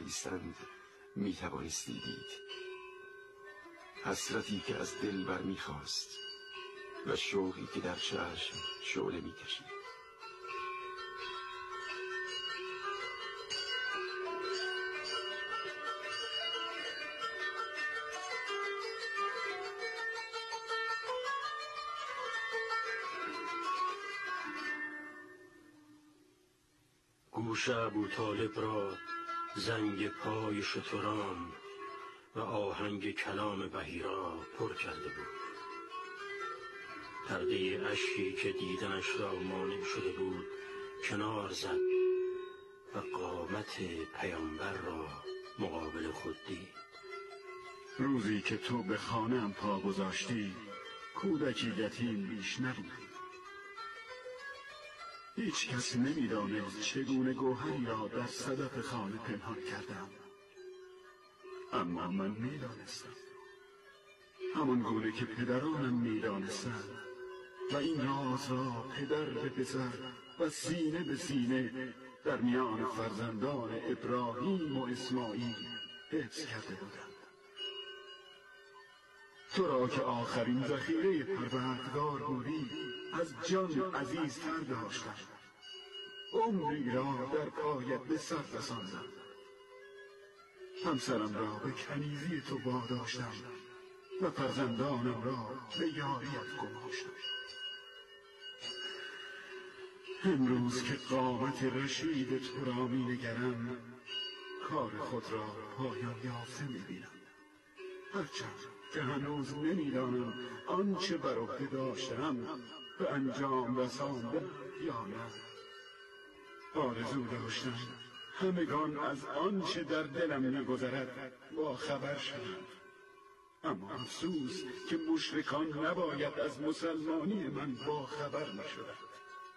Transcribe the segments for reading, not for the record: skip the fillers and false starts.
زیستن می توانستی دید. حسرتی که از دل برمی خواست و شوقی که در چشم شعله می کشید. گوش ابوطالب را زنگ پای شتران و آهنگ کلام بحیرا پر کرده بود. پرده اشکی که دیدنش را مانع شده بود کنار زد و قامت پیامبر را مقابل خود دید. روزی که تو به خانه‌ام پا گذاشتی کودکی یتیم بیش نبود. هیچ کس نمی‌دانست چگونه گوهری را در صدف خانه پنهان کردم، اما من می‌دانستم، همان گونه که پدرانم می‌دانستند و این راز را پدر به پسر و سینه به سینه در میان فرزندان ابراهیم و اسماعیل حفظ کرده بودند. تو را که آخرین ذخیره پروردگار بودی از جان عزیزتر داشتم، عمری را در پایت به سر رساندم، همسرم را به کنیزی تو واداشتم و فرزندانم را به یاریت گماشتم. امروز که قامت رشید تو را می نگرم کار خود را پایان یافته می بینم، هرچند که هنوز نمیدانم آنچه بر عهده داشتم به انجام رساندم یا نه. آرزو داشتم همگان از آنچه در دلم می‌گذرد با خبر شدند، اما افسوس که مشرکان نباید از مسلمانی من با خبر می‌شدند.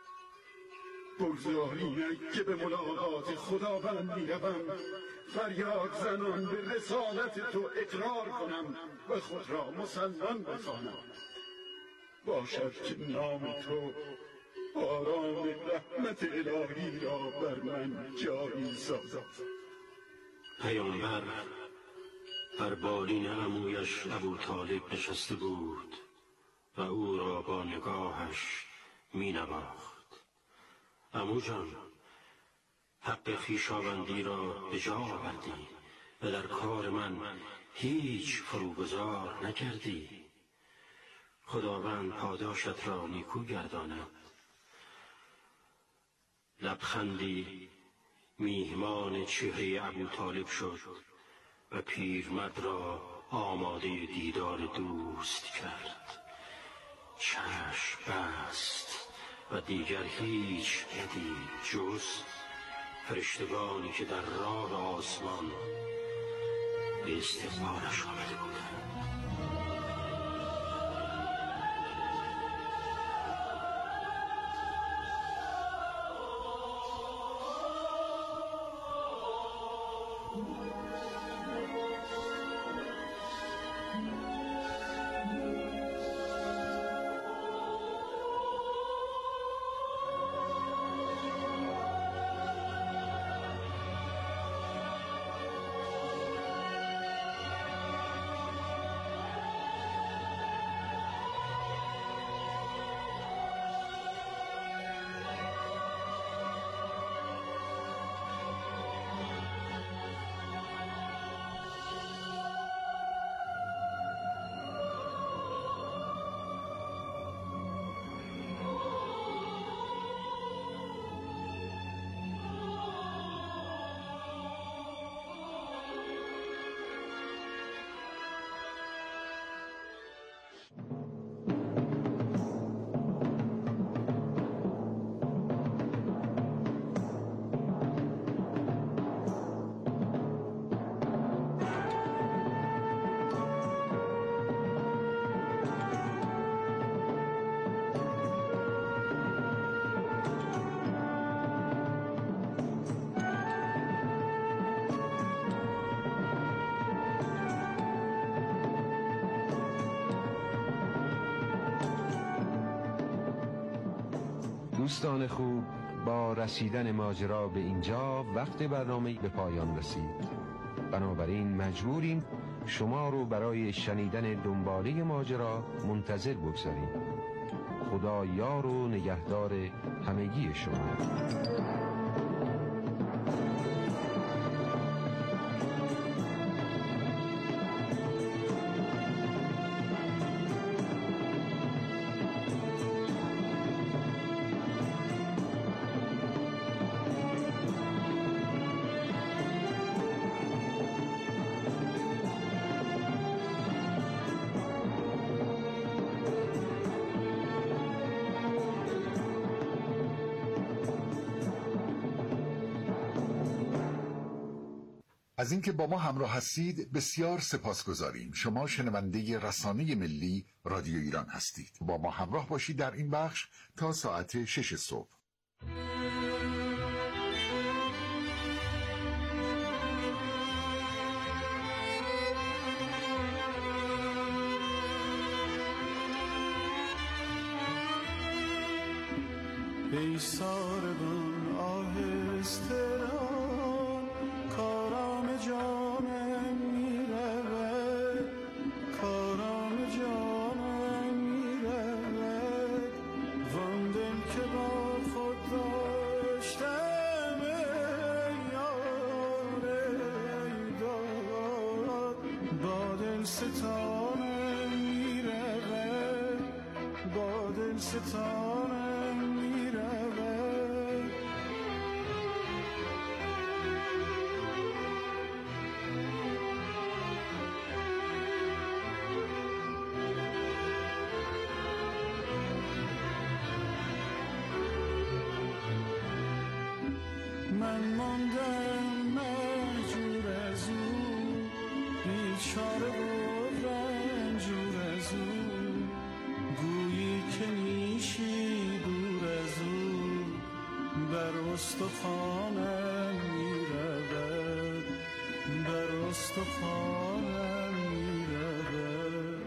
بگذارید که به ملاقات خداوند می‌روم، فریاد زنان به رسالت تو اقرار کنم و خود را مسلمان بخوانم. باشد که نام تو باران رحمت الهی را بر من جاری سازد. پیامبر بر بالین عمویش ابوطالب نشسته بود و او را با نگاهش می نواخت. عمو جان، حق خویشاوندی را به جا آوردی و در کار من هیچ فروگذار نکردی. خداوند پاداشت را نیکو گرداند. لبخندی میهمان چهره ابوطالب شد و پیرمرد را آماده دیدار دوست کرد. چشم بست و دیگر هیچ ندید جز فرشتگانی که در راه آسمان به استقبالش آمده بودند. دوستان خوب، با رسیدن ماجرا به اینجا وقت برنامه به پایان رسید. بنابراین مجبوریم شما رو برای شنیدن دنباله ماجرا منتظر بگذاریم. خدا یار و نگهدار همگی شما. از اینکه با ما همراه هستید بسیار سپاسگزاریم. شما شنونده رسانه ملی رادیو ایران هستید. با ما همراه باشید در این بخش تا ساعت 6 صبح. ای ساربان آهسته ران، کارام جانم میرود، کارام جانم میرود، وان دل که با خود داشتم ای یار ای داد، با دل ستانم میرود، با دل ستانم من ماندم مهجور از او، بیچاره و رنجور از او، گویی که نیشی دور از او، بر استخوانم میرود، بر استخوانم میرود.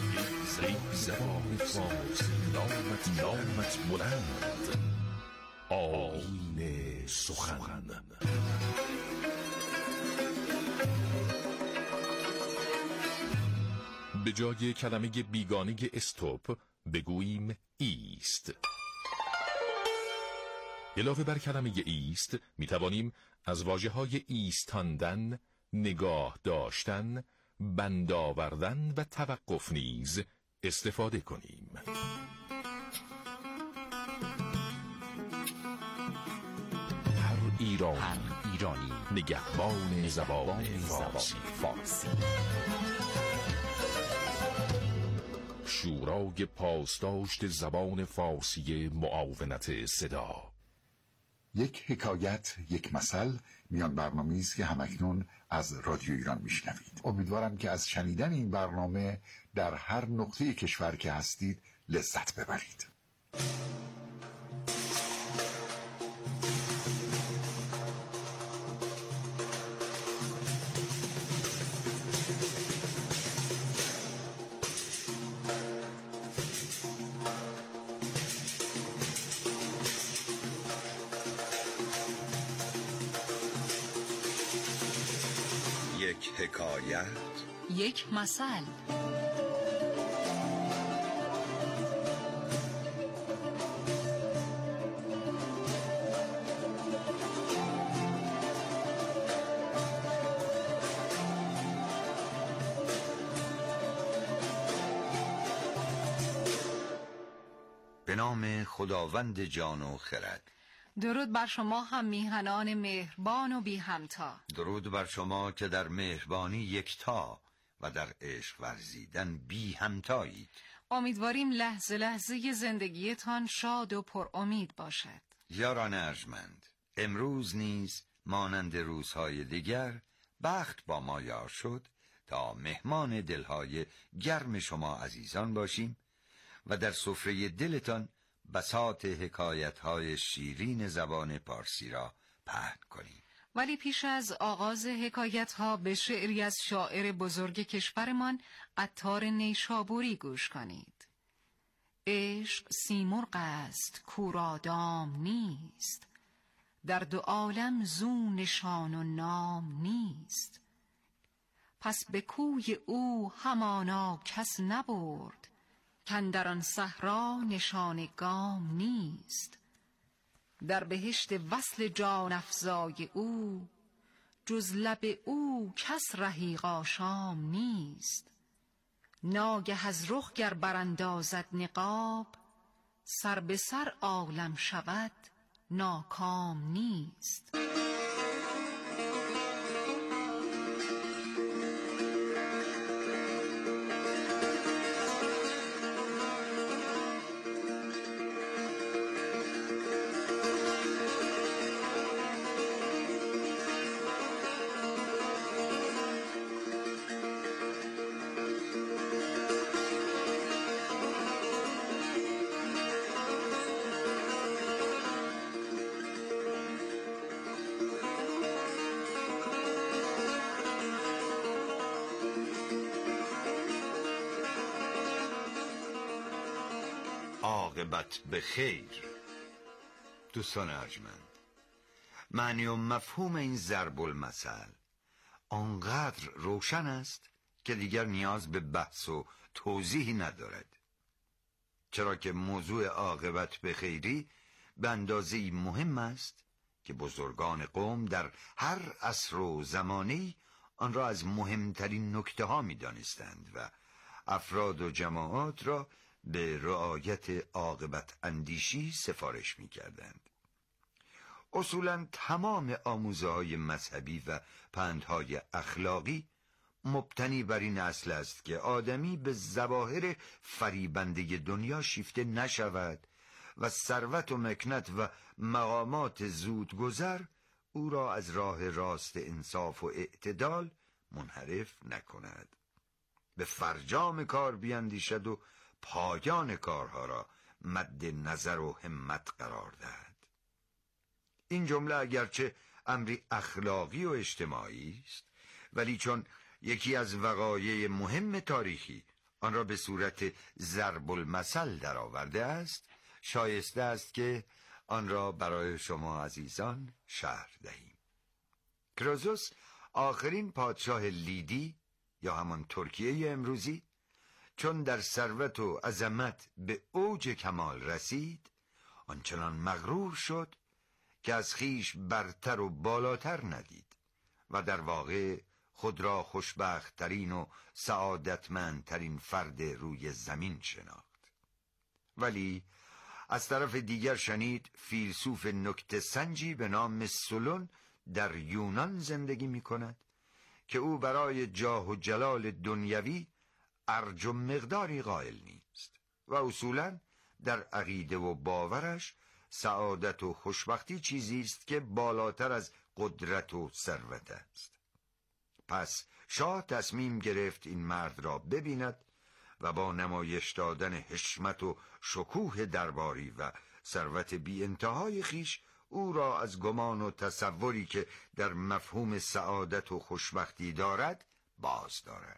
نامت بلند آیین سخن. به جای کلمه بیگانه استوب بگوییم ایست. علاوه بر کلمه ایست می توانیم از واژه‌های ایستاندن، نگاه داشتن، بند آوردن و توقف نیز استفاده کنیم. هر ایرانی نگهبان زبان فارسی. شورای پاسداشت زبان فارسی معاونت صدا. یک حکایت، یک مثل میان برنامه‌ای است که همکنون از رادیو ایران میشنوید. امیدوارم که از شنیدن این برنامه در هر نقطه کشور که هستید لذت ببرید. یک حکایت، یک مثل. به نام خداوند جان و خرد. درود بر شما هم میهنان مهربان و بی همتا. درود بر شما که در مهربانی یکتا و در عشق ورزیدن بی همتایید. امیدواریم لحظه لحظه زندگیتان شاد و پر امید باشد. یاران ارجمند، امروز نیز مانند روزهای دیگر بخت با ما یار شد تا مهمان دلهای گرم شما عزیزان باشیم و در سفره دلتان بساط حکایت‌های شیرین زبان پارسی را پهن کنیم. ولی پیش از آغاز حکایت‌ها به شعری از شاعر بزرگ کشورمان عطار نیشابوری گوش کنید. عشق سیمرغ است کورا دام نیست، در دو عالم زو نشان و نام نیست. پس به کوی او همانا کس نبرد، کاندر آن صحرا نشان گام نیست. در بهشت وصل جان افزای او، جز لب او کس رحیق آشام نیست. ناگه از رخ گر براندازد نقاب، سر به سر عالم شود ناکام نیست. عاقبت به خیر. دوستان ارجمند، معنی و مفهوم این ضرب المثل آنقدر روشن است که دیگر نیاز به بحث و توضیحی ندارد، چرا که موضوع عاقبت به خیری به اندازه‌ای مهم است که بزرگان قوم در هر عصر و زمانی آن را از مهمترین نکته ها می دانستند و افراد و جماعات را به رعایت عاقبت اندیشی سفارش می کردند. اصولاً تمام آموزه‌های مذهبی و پندهای اخلاقی مبتنی بر این اصل است که آدمی به ظواهر فریبنده دنیا شیفته نشود و ثروت و مکنت و مقامات زودگذر او را از راه راست انصاف و اعتدال منحرف نکند. به فرجام کار بیندیشد و پایان کارها را مد نظر و همت قرار دهد. این جمله اگرچه امری اخلاقی و اجتماعی است، ولی چون یکی از وقایع مهم تاریخی آن را به صورت ضرب المثل درآورده است، شایسته است که آن را برای شما عزیزان شرح دهیم. کروزوس آخرین پادشاه لیدی یا همان ترکیه امروزی چون در ثروت و عظمت به اوج کمال رسید، آنچنان مغرور شد که از خیش برتر و بالاتر ندید و در واقع خود را خوشبخت‌ترین و سعادتمندترین فرد روی زمین شناخت. ولی از طرف دیگر شنید فیلسوف نکته سنجی به نام سولون در یونان زندگی می کند که او برای جاه و جلال دنیوی ارج و مقداری قائل نیست و اصولاً در عقیده و باورش سعادت و خوشبختی چیزی است که بالاتر از قدرت و ثروت است. پس شاه تصمیم گرفت این مرد را ببیند و با نمایش دادن حشمت و شکوه درباری و ثروت بی انتهای خیش او را از گمان و تصوری که در مفهوم سعادت و خوشبختی دارد باز دارد.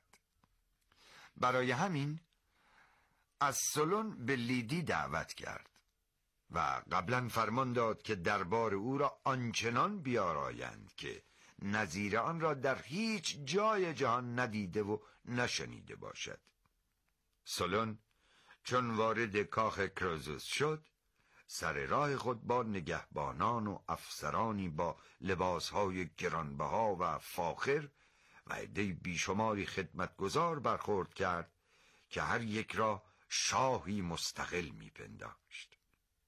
برای همین از سولون به لیدی دعوت کرد و قبلا فرمان داد که دربار او را آنچنان بیارایند که نظیر آن را در هیچ جای جهان ندیده و نشنیده باشد. سولون چون وارد کاخ کروزوس شد، سر راه خود با نگهبانان و افسرانی با لباسهای گرانبها و فاخر و عده بیشماری خدمتگزار برخورد کرد که هر یک را شاهی مستقل می‌پنداشت.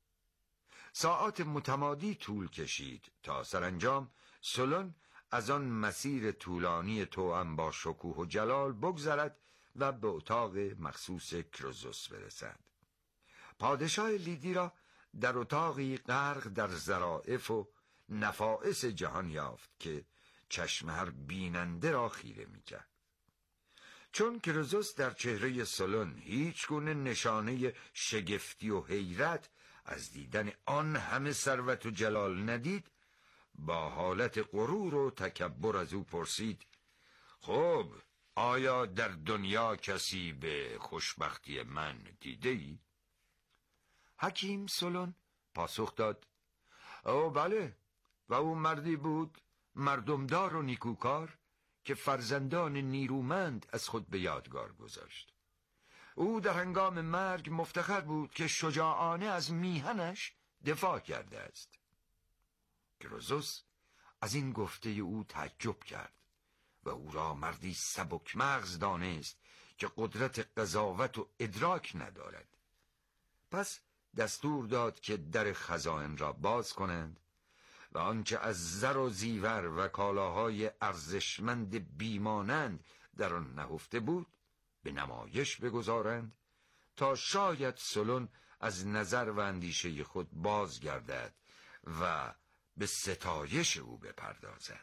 ساعات متمادی طول کشید تا سرانجام سولون از آن مسیر طولانی توأم با شکوه و جلال بگذرد و به اتاق مخصوص کروزوس برسد. پادشاه لیدی را در اتاقی غرق در ظرافت و نفائس جهان یافت که چشم هر بیننده را خیره می‌کرد. چون کروزوس در چهره سولون هیچ گونه نشانه شگفتی و حیرت از دیدن آن همه ثروت و جلال ندید، با حالت غرور و تکبر از او پرسید: خب آیا در دنیا کسی به خوشبختی من دیده ای؟ حکیم سولون پاسخ داد: او بله، و او مردی بود مردمدار و نیکوکار که فرزندان نیرومند از خود به یادگار گذاشت. او در هنگام مرگ مفتخر بود که شجاعانه از میهنش دفاع کرده است. کروزوس از این گفته او تعجب کرد و او را مردی سبک مغز دانست که قدرت قضاوت و ادراک ندارد. پس دستور داد که در خزائن را باز کنند و آنچه از زر و زیور و کالاهای ارزشمند بیمانند در آن نهفته بود به نمایش بگذارند تا شاید سولون از نظر و اندیشه خود بازگردد و به ستایش او بپردازد.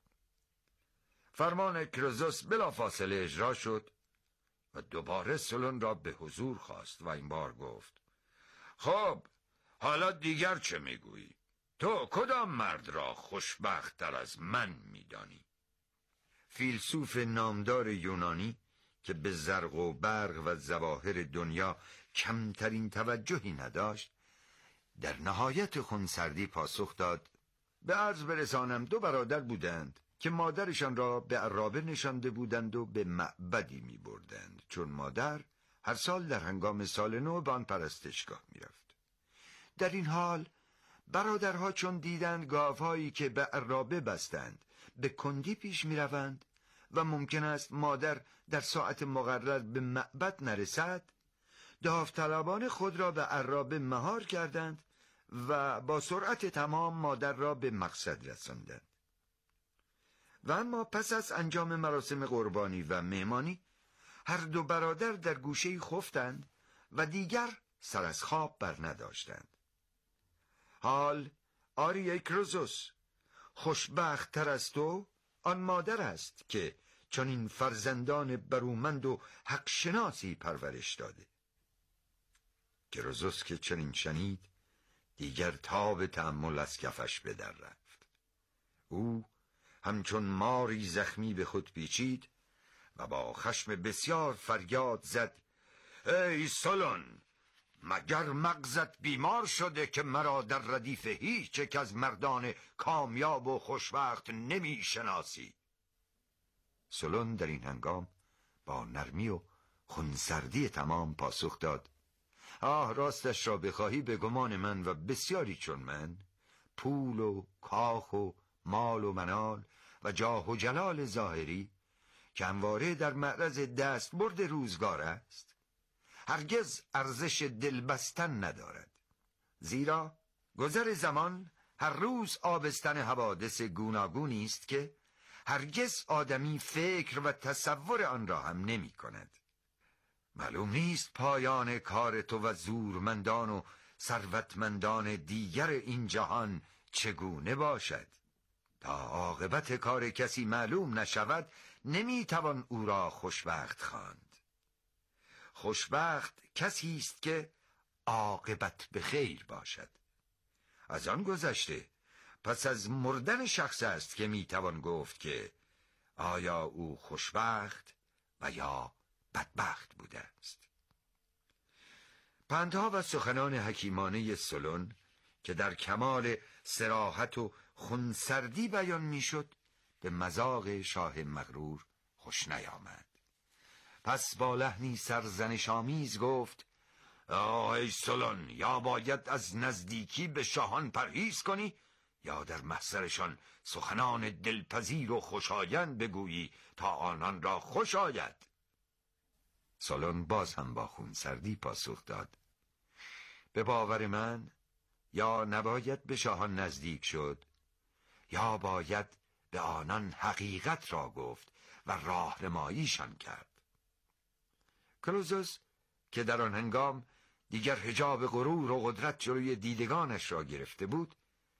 فرمان کروزوس بلافاصله اجرا شد و دوباره سولون را به حضور خواست و این بار گفت: خب حالا دیگر چه میگویی؟ تو کدام مرد را خوشبخت تر از من میدانی؟ فیلسوف نامدار یونانی که به زرق و برق و ظواهر دنیا کمترین توجهی نداشت، در نهایت خونسردی پاسخ داد: به عرض برسانم 2 برادر بودند که مادرشان را به عرابه نشانده بودند و به معبدی می بردند، چون مادر هر سال در هنگام سال نو به آن پرستشگاه می رفت. در این حال برادرها چون دیدند گاوهایی که به عرابه بستند به کندی پیش می روند و ممکن است مادر در ساعت مقرر به معبد نرسد، داوطلبانه خود را به عرابه مهار کردند و با سرعت تمام مادر را به مقصد رساندند. و اما پس از انجام مراسم قربانی و مهمانی، هر 2 برادر در گوشه‌ای خفتند و دیگر سر از خواب بر نداشتند. حال آری کروزوس، خوشبخت تر از تو آن مادر است که چنین فرزندان برومند و حق شناسی پرورش داده. کروزوس که چنین شنید دیگر تاب تأمل از کفش به در رفت. او همچون ماری زخمی به خود پیچید و با خشم بسیار فریاد زد: ای سولون، مگر مغزت بیمار شده که مرا در ردیف هیچ یک از مردان کامیاب و خوشبخت نمی شناسی؟ سلون در این هنگام با نرمی و خونسردی تمام پاسخ داد: راستش را بخواهی به گمان من و بسیاری چون من، پول و کاخ و مال و منال و جاه و جلال ظاهری که همواره در معرض دستبرد روزگار است، هرگز ارزش دل بستن ندارد، زیرا گذر زمان هر روز آبستن حوادث گوناگونی است که هرگز آدمی فکر و تصور آن را هم نمی کند. معلوم نیست پایان کار تو و زورمندان و ثروتمندان دیگر این جهان چگونه باشد. تا عاقبت کار کسی معلوم نشود نمیتوان او را خوشبخت خواند. خوشبخت کسی است که عاقبت به خیر باشد. از آن گذشته پس از مردن شخص است که میتوان گفت که آیا او خوشبخت و یا بدبخت بوده است. پندها و سخنان حکیمانه سلون که در کمال صراحت و خونسردی بیان میشد به مذاق شاه مغرور خوش نیامد. پس با لحنی سرزنش آمیز گفت: ای سلون، یا باید از نزدیکی به شاهان پرهیز کنی یا در محضرشان سخنان دلپذیر و خوشایند بگویی تا آنان را خوش آید. سلون باز هم با خونسردی پاسخ داد: به باور من یا نباید به شاهان نزدیک شد یا باید به آنان حقیقت را گفت و راهنماییشان کرد. کروزوس که در آن هنگام دیگر حجاب غرور و قدرت جلوی دیدگانش را گرفته بود،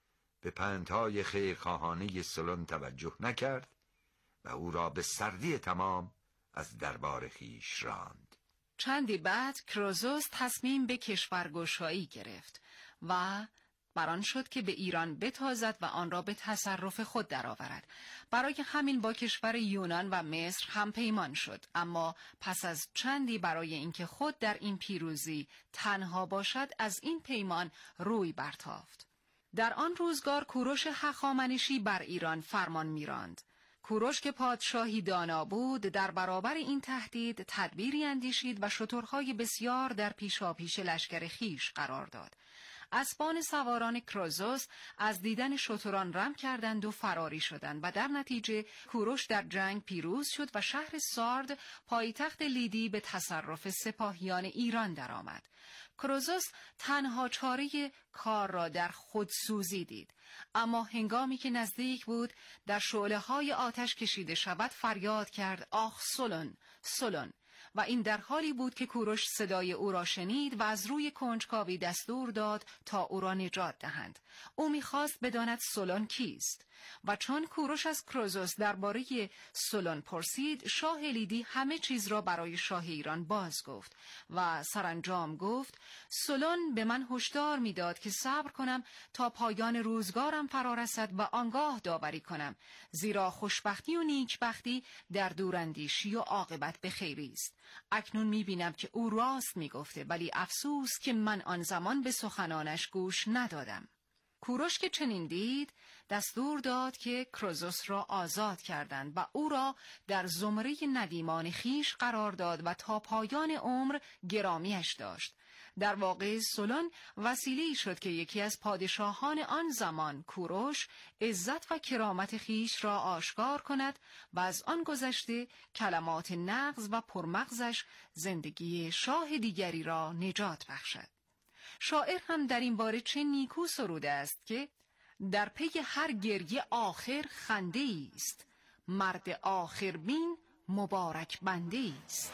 به پندهای خیرخواهانه سلون توجه نکرد و او را به سردی تمام از دربار خویش راند. چندی بعد کروزوس تصمیم به کشورگشایی گرفت و بران شد که به ایران بتازد و آن را به تصرف خود درآورد. برای همین با کشور یونان و مصر هم پیمان شد، اما پس از چندی برای اینکه خود در این پیروزی تنها باشد از این پیمان روی برتافت. در آن روزگار کوروش هخامنشی بر ایران فرمان می‌راند. کوروش که پادشاهی دانا بود در برابر این تهدید تدبیری اندیشید و شترهای بسیار در پیشاپیش لشکر خیش قرار داد. اسبان سواران کروزوس از دیدن شتران رم کردند و فراری شدند و در نتیجه کوروش در جنگ پیروز شد و شهر سارد پایتخت لیدی به تصرف سپاهیان ایران درآمد. کروزوس تنها چاره کار را در خودسوزی دید، اما هنگامی که نزدیک بود در شعله‌های آتش کشیده شود فریاد کرد: آخ سلون، سلون! و این در حالی بود که کوروش صدای او را شنید و از روی کنجکاوی دستور داد تا او را نجات دهند. او می‌خواست بداند سلون کیست و چون کوروش از کروزوس درباره سلون پرسید، شاه لیدی همه چیز را برای شاه ایران باز گفت و سرانجام گفت: سلون به من هشدار می‌داد که صبر کنم تا پایان روزگارم فرا رسد و آنگاه داوری کنم، زیرا خوشبختی و نیکبختی در دوراندیشی و عاقبت به خیری است. اکنون می‌بینم که او راست می‌گفته، ولی افسوس که من آن زمان به سخنانش گوش ندادم. کوروش که چنین دید دستور داد که کروزوس را آزاد کردند و او را در زمره ندیمان خیش قرار داد و تا پایان عمر گرامیش داشت. در واقع سلون وسیله‌ای شد که یکی از پادشاهان آن زمان، کوروش، عزت و کرامت خیش را آشکار کند و از آن گذشته کلمات نغز و پرمغزش زندگی شاه دیگری را نجات بخشد. شاعر هم در این باره چه نیکو سروده است که در پی هر گریه آخر خنده است، مرد آخر بین مبارک بنده است.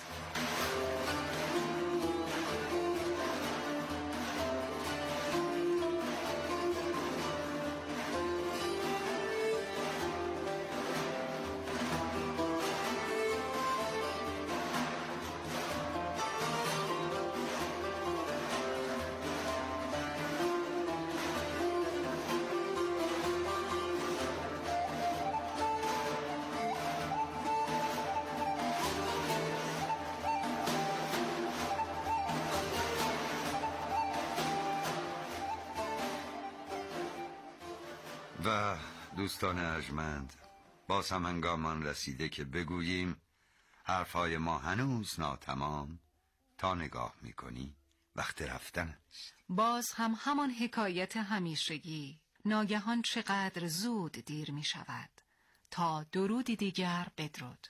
و دوستان ارجمند، باز هم هنگامان رسیده که بگوییم حرفهای ما هنوز ناتمام. تا نگاه میکنی وقت رفتن است. باز هم همان حکایت همیشگی، ناگهان چقدر زود دیر می شود. تا درودی دیگر بدرود.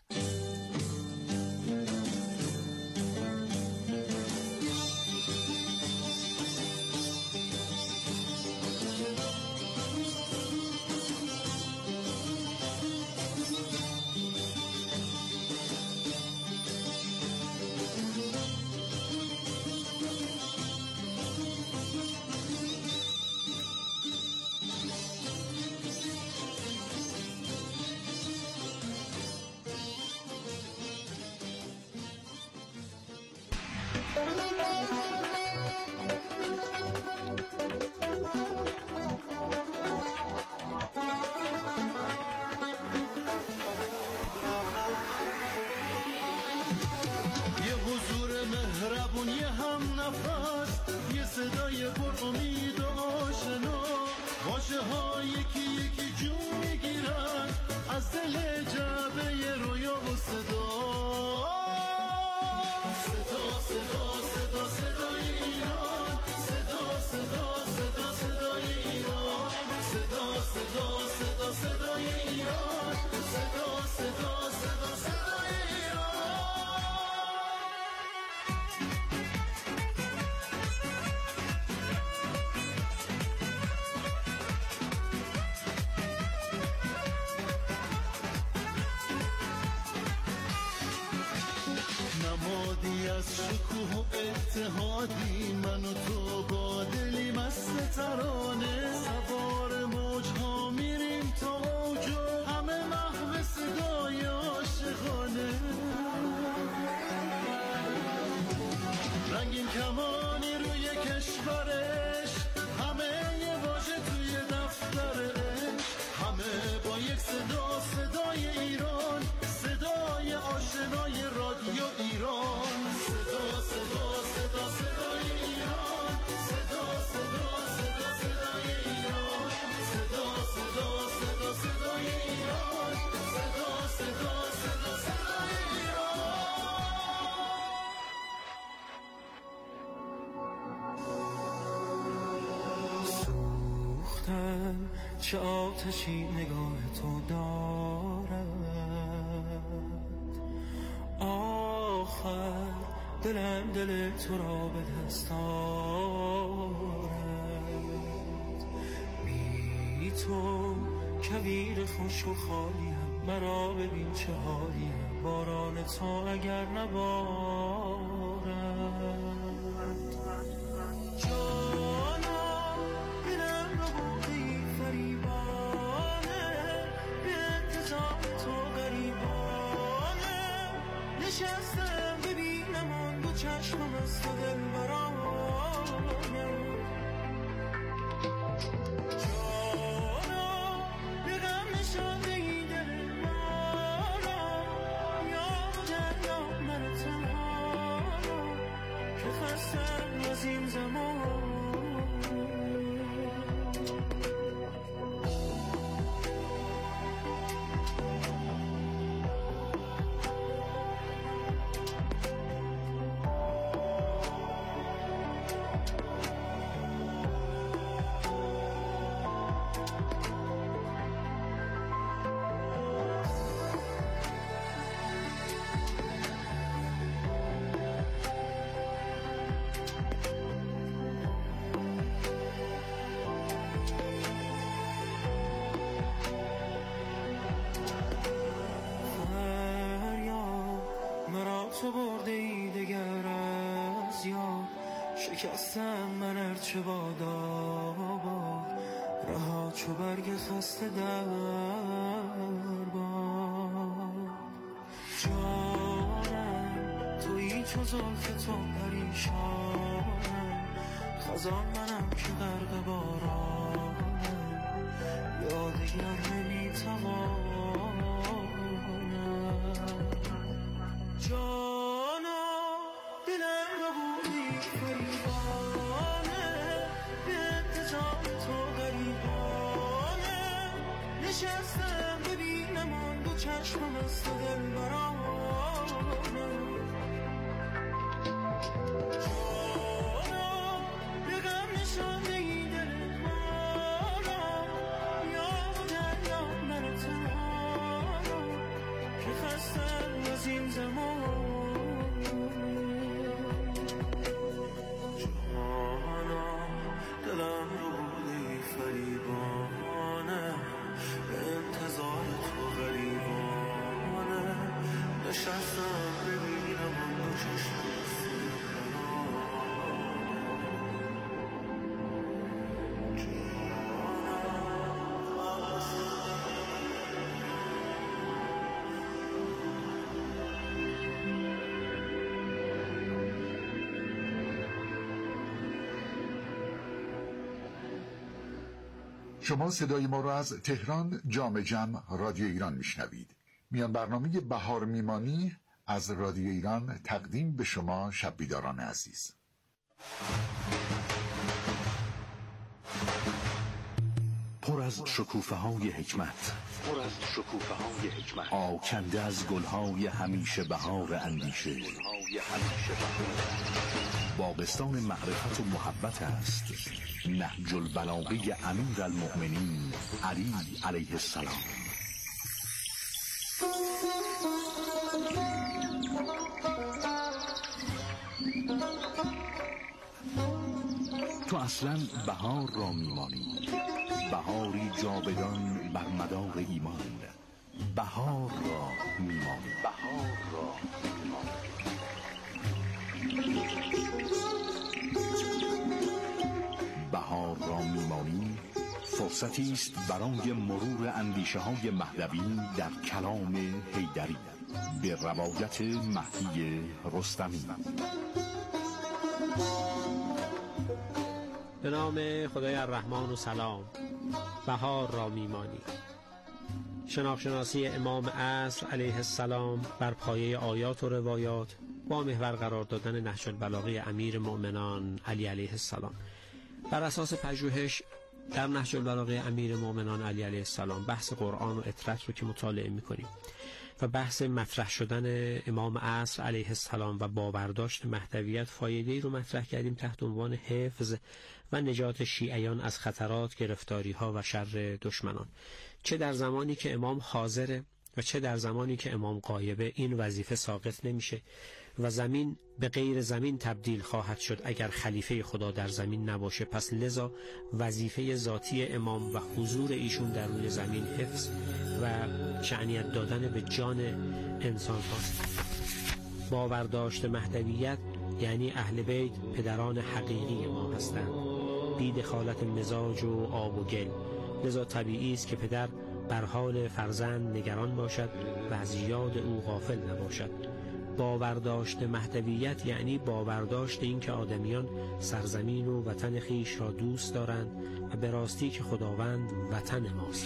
یه هم نفس، یه صدای پر امید و آشنا، واژه ها یکی یکی جون میگیرن از دل جعبه رویا و صدا. صدا صدا صدا صدای ایران، صدا صدا صدا صدای ایران، صدا صدا صدا صدای ایران، صدا صدا صدا صدای ایران. نمادی از شکوه و اتحادی، من و تو با دلی مست ترانه، سوار موجها میریم تا اوجو، همه محو صدای عاشقانه. رنگین کمانی روی کشورش، همه یه واژه توی دفترش، همه با یک صدا، صدای ایران، صدای آشنای رادیو ایران. صدا صدا صدا صدای ایران، صدا صدا صدا صدای ایران، صدا صدا صدا صدای ایران، صدا صدا صدا صدای ایران. سوختم چه آتشی نگاه تو دارد، آخر دلم دل تو را به دست آرد. بی تو کویر خوش و خالیم، مرا ببین چه حالیم، باران تو اگر نبارد. جانا دلم رو بودی فریبانه، به انتظار تو غریبانه، نشستم ببینم آن دو چشمم از تو دل برانه. جانا نگم نشانده این دل مانا، یا دریا من تنها که خستم از این زمان. تو برده ای دگر از یاد، شکستم من ارچه بادا باد، رها چو برگ خسته در باد. جانم تویی چو زلف تو پریشانم، خزان منم که غرق بارانم، یادگر نمیتوانم. جانا دلم رو بودی فریبانه، به انتظار تو غریبانه، نشستم ببینم آن دو چشمم از تو دل برانه جانا به غم نشانده ای دل مانا یا دریا من تنها که خستم از این زمان جانا دلم رو بودی فریبانه به انتظار تو غریبانه نشستم ببینم آن دو چشم شما صدای ما را از تهران جام جم رادیو ایران میشنوید. میان برنامه بهار میمانی از رادیو ایران تقدیم به شما شب بیداران عزیز. پر از شکوفه های حکمت، آکنده از گلهای همیشه بهار اندیشه. باغستان معرفت و محبت است نهج البلاغه امیر المؤمنین علی علیه السلام. تو اصلا بهار را میمانی، بهاری جاودان بر مدار ایمان. بهار را میمانی. بهار را میمانی فرصتی است برای مرور اندیشه های مهدوی در کلام حیدری به روایت مهدی رستمی. به نام خدای الرحمن و سلام. بهار را میمانی. شناخت امام عصر علیه السلام بر پایه آیات و روایات با محور قرار دادن نهج البلاغه امیر مؤمنان علی علیه السلام. بر اساس پژوهش در نهج البلاغه امیر مؤمنان علی علیه السلام بحث قرآن و اطرت رو که مطالعه می‌کنیم و بحث مطرح شدن امام عصر علیه السلام و باورداشت مهدویت، فایده‌ای رو مطرح کردیم تحت عنوان حفظ و نجات شیعیان از خطرات، گرفتاری‌ها و شر دشمنان. چه در زمانی که امام حاضره و چه در زمانی که امام غایبه این وظیفه ساقط نمیشه و زمین به غیر زمین تبدیل خواهد شد اگر خلیفه خدا در زمین نباشه. پس لذا وظیفه ذاتی امام و حضور ایشون در روی زمین حفظ و شأنیت دادن به جان انسان هاست. باورداشت مهدویت یعنی اهل بیت پدران حقیقی ما هستند، بی دخالت مزاج و آب و گل. لذا طبیعی است که پدر بر حال فرزند نگران باشد و از یاد او غافل نباشد. باورداشت مهدویت یعنی باورداشت این که آدمیان سرزمین و وطن خیش را دوست دارند و به راستی که خداوند وطن ماست.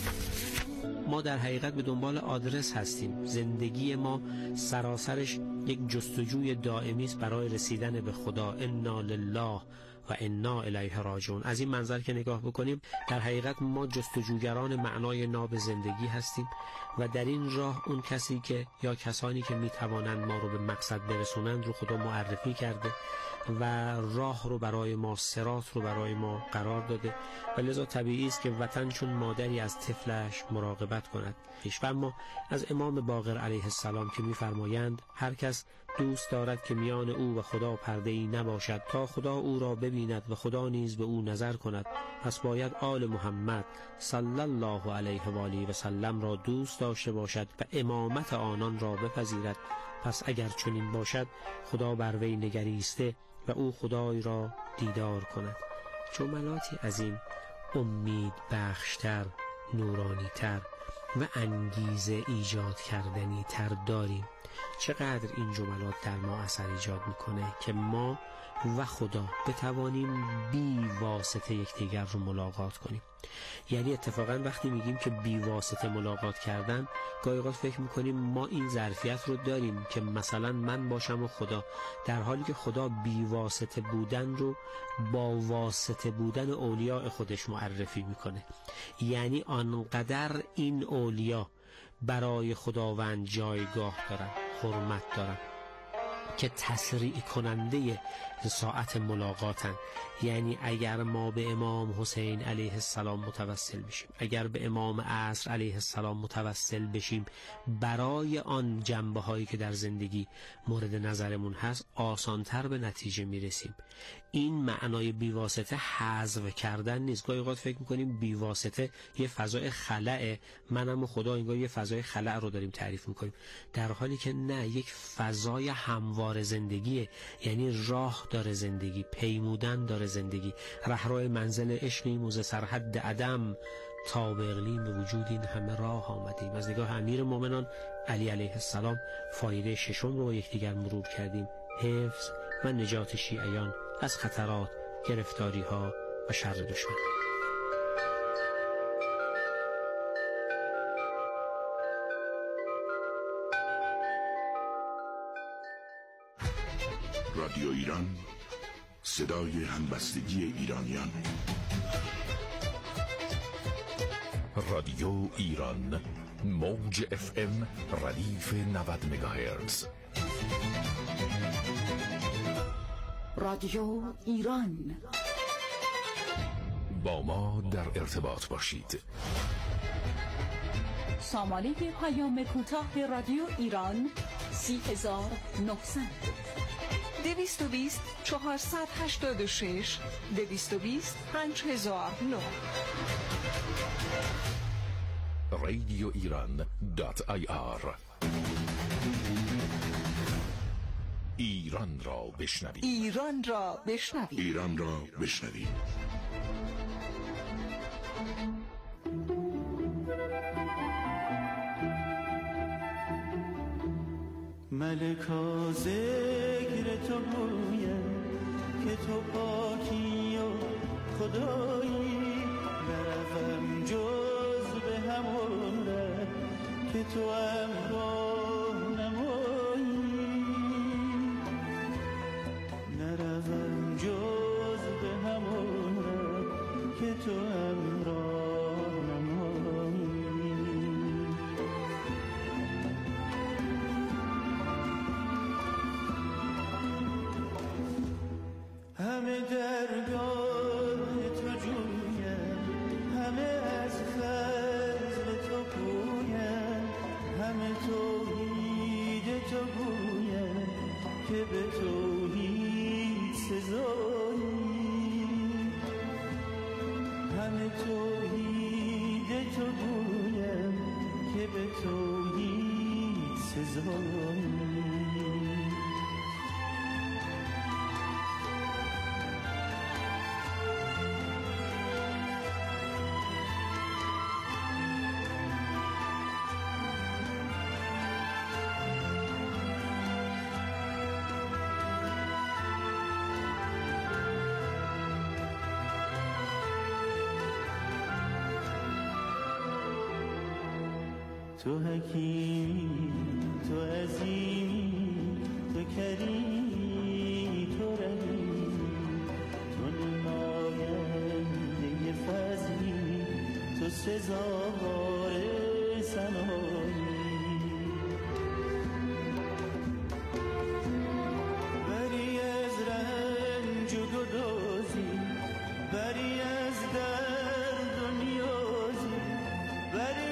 ما در حقیقت به دنبال آدرس هستیم. زندگی ما سراسرش یک جستجوی دائمی است برای رسیدن به خدا. انا لله و انا الیه راجعون. از این منظر که نگاه بکنیم در حقیقت ما جستجوگران معنای ناب زندگی هستیم و در این راه اون کسی که یا کسانی که میتوانند ما رو به مقصد برسونند رو خدا معرفی کرده و راه رو برای ما، صراط رو برای ما قرار داده و لذا طبیعی است که وطن چون مادری از طفلش مراقبت کند. و اما از امام باقر علیه السلام که میفرمایند هر کس دوست دارد که میان او و خدا پرده‌ای نباشد تا خدا او را ببیند و خدا نیز به او نظر کند، پس باید آل محمد صلی الله علیه و آله و سلم را دوست داشته باشد و امامت آنان را بپذیرد. پس اگر چنین باشد خدا بر وی نگریسته و او خدای را دیدار کند. جملاتی از این امید بخشتر، نورانی تر و انگیزه ایجاد کردنی تر داریم. چقدر این جملات در ما اثر ایجاد میکنه که ما و خدا بتوانیم بی واسطه یکدیگر رو ملاقات کنیم. یعنی اتفاقا وقتی میگیم که بیواسطه ملاقات کردن، گاهی اوقات فکر میکنیم ما این ظرفیت رو داریم که مثلا من باشم و خدا، در حالی که خدا بیواسطه بودن رو با واسطه بودن اولیاء خودش معرفی میکنه. یعنی آنقدر این اولیا برای خداوند جایگاه دارن، حرمت دارن که تسریع کننده ساعت ملاقاتن. یعنی اگر ما به امام حسین علیه السلام متوسل بشیم، اگر به امام عصر علیه السلام متوسل بشیم، برای آن جنبه هایی که در زندگی مورد نظرمون هست آسانتر به نتیجه میرسیم. این معنای بیواسطه حذف کردن نیست. گاهی اوقات فکر میکنیم بیواسطه یه فضای خلأه، منم و خدا انگار یه فضای خلأ رو داریم تعریف میکنیم، در حالی که نه، یک فضای هموار زندگیه. یعنی راه داره زندگی، پیمودن داره زندگی. رهرو منزل عشقیم و ز سرحد عدم، تا به اقلیم وجود این همه راه آمدیم. از نگاه امیر مومنان علی علیه السلام فایده ششم رو یکدیگر مرور کردیم: حفظ و نجات شیعیان از خطرات، گرفتاری ها و شر دشمن. رادیو ایران، صدای همبستگی ایرانیان. رادیو ایران، موج FM ردیف 90 مگاهرتز. رادیو ایران، با ما در ارتباط باشید. شماره پیام کوتاه رادیو ایران 3900 220 486 220 5009. رادیو ایران .ir. ایران را بشنوید. ایران را بشنوید. ایران را بشنوید. ملکا ذکر تو گویم که تو پاکی و خدایی، نروم جز به همون ره که تو امرو نمایی، نروم جز به همون ره که تو امرو همه درگاه تو جویم، همه از فضل تو پویم، همه توحید تو گویم که به توحید سزایی، همه توحید تو گویم که به توحید سزایی. تو حکیمی، تو عظیمی، تو کریمی، تو رحیمی، تو نماینده فضلی، تو سزاوار ثنایی، بری از رنج و گدازی، بری از درد و نیازی، بری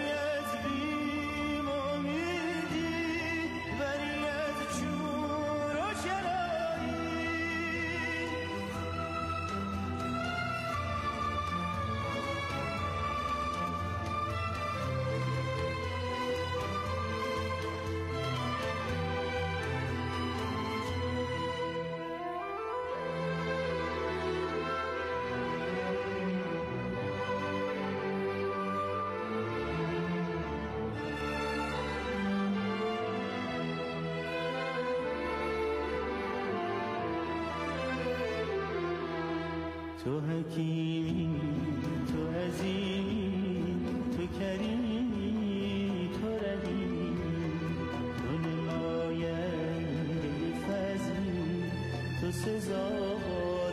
تو حکیمی، تو عظیمی، تو کریمی، تو رحیمی، تو نماینده فضلی، تو سزاوار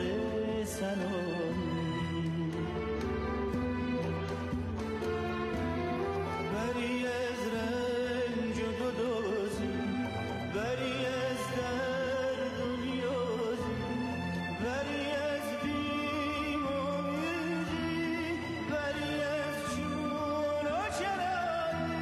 ثنایی. بری از رنج و گدازی، بری از درد و نیازی، بری از بیم و امیدی، بری از چون و چرایی.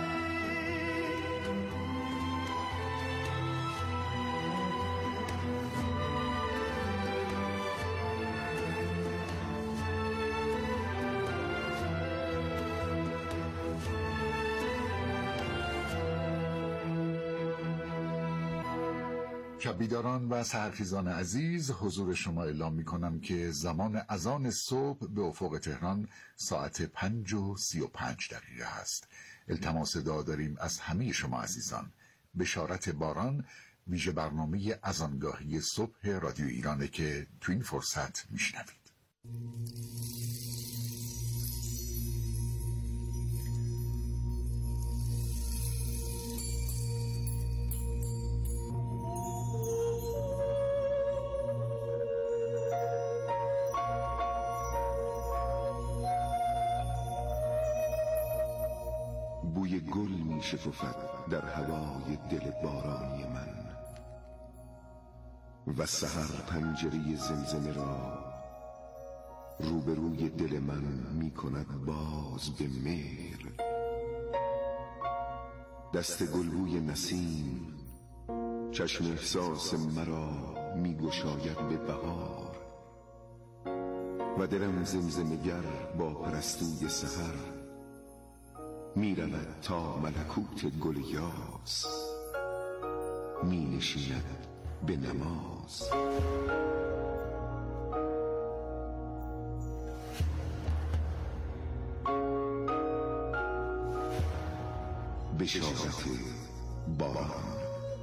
شب‌بیداران و سحرخیزان عزیز، حضور شما اعلام می‌کنم که زمان اذان صبح به افق تهران ساعت 5:35 است. التماس دعا داریم از همه شما عزیزان. بشارت باران ویژه برنامه اذانگاهی صبح رادیو ایرانه که تو این فرصت میشنوید. بوی گل می شکفد در هوای دل بارانی من و سحر پنجره زمزمه را روبروی دل من می کند باز به مهر. دست گلبوی نسیم چشم احساس مرا می گشاید به بهار و دلم زمزمه‌گر با پرستوی سحر می رود تا ملکوت گل یاس، می نشیند به نماز. بشارت باران.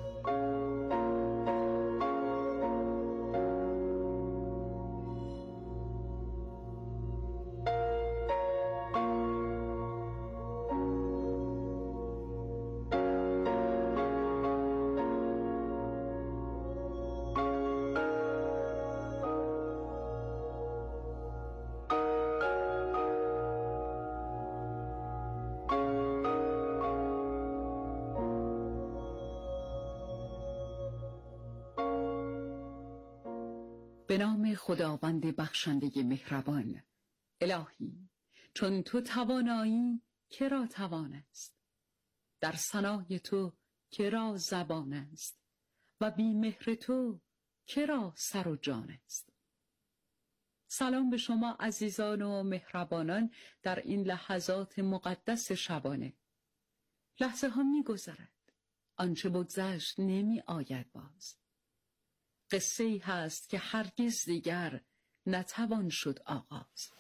به نام خداوند بخشنده مهربان. الهی، چون تو توانایی که را توان است، در ثنای تو که را زبان است، و بی مهر تو که را سر و جان است. سلام به شما عزیزان و مهربانان در این لحظات مقدس شبانه. لحظه ها می گذرد، آنچه بگذشت نمی آید باز. قصه ای هست که هرگز دیگر نتوان شد آغاز.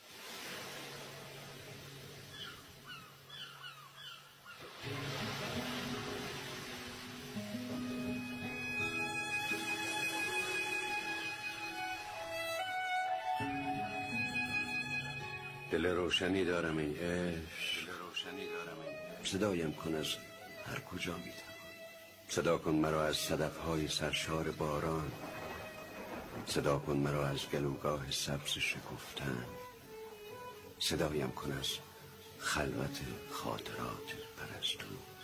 دل روشنی دارم ای عشق، صدایم کن از هر کجا میتوان. صدا کن مرا از صدفهای سرشار باران، صدا کن مرا از گلوگاه سبز شکفتن، صدایم کن از خلوت خاطرات پرستو.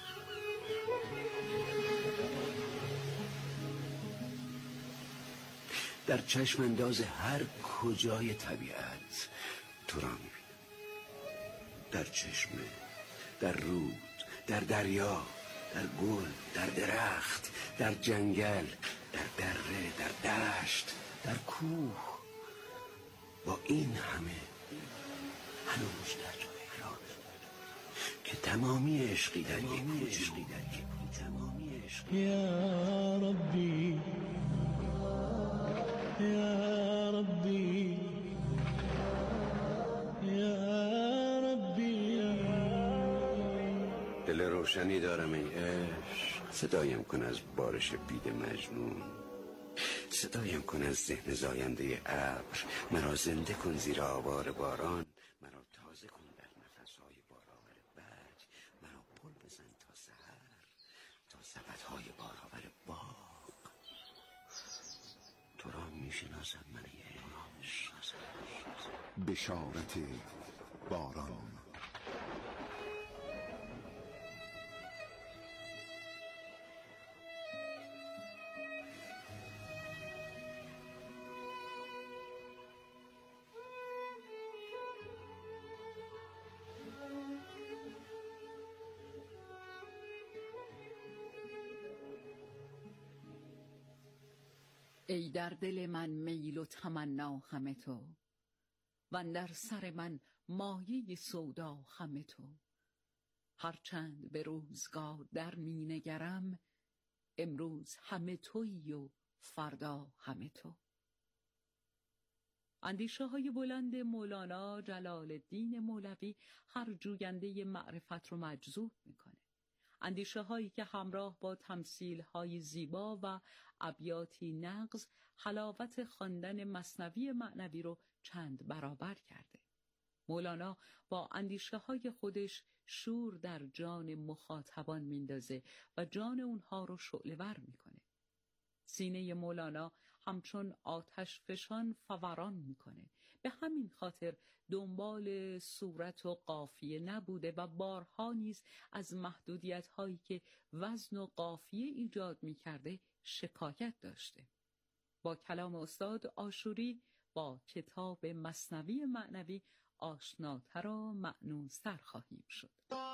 در چشم انداز هر کجای طبیعت تو را میبینم. در چشمه، در رود، در دریا، در گل، در درخت، در جنگل، در دره، در دشت، در کوه. با این همه هنوز در تو احرام که تمامی عشقی در یک وجود. یا ربی، یا ربی، یا ربی. دل روشنی دارم ای عشق، صدایم کن از بارش بید مجنون، صدایم کن از ذهن زاینده ابر، مرا زنده کن زیر آوار باران، مرا تازه کن در نفسهای بارآور برگ، مرا پل بزن تا سحر، تا سبدهای بارآور باغ. تو را میشناسم من عشق. بشارت باران. ای در دل من میل و تمنا خم تو، واندر سر من مایه سودا خم تو. هرچند به روزگار در می نگرم، امروز همه تویی و فردا همه تو. اندیشه های بلند مولانا جلال الدین مولوی هر جوینده معرفت رو مجذوب میکنه. اندیشه هایی که همراه با تمثیل های زیبا و ابیاتی نغز حلاوت خواندن مثنوی معنوی رو چند برابر کرده. مولانا با اندیشه های خودش شور در جان مخاطبان میندازه و جان اونها رو شعله‌ور میکنه. سینه مولانا همچون آتش فشان فوران میکنه. به همین خاطر دنبال صورت و قافیه نبوده و بارها نیز از محدودیت هایی که وزن و قافیه ایجاد میکرده شکایت داشته. با کلام استاد عاشوری با کتاب مثنوی معنوی آشناتر و مأنوستر خواهیم شد.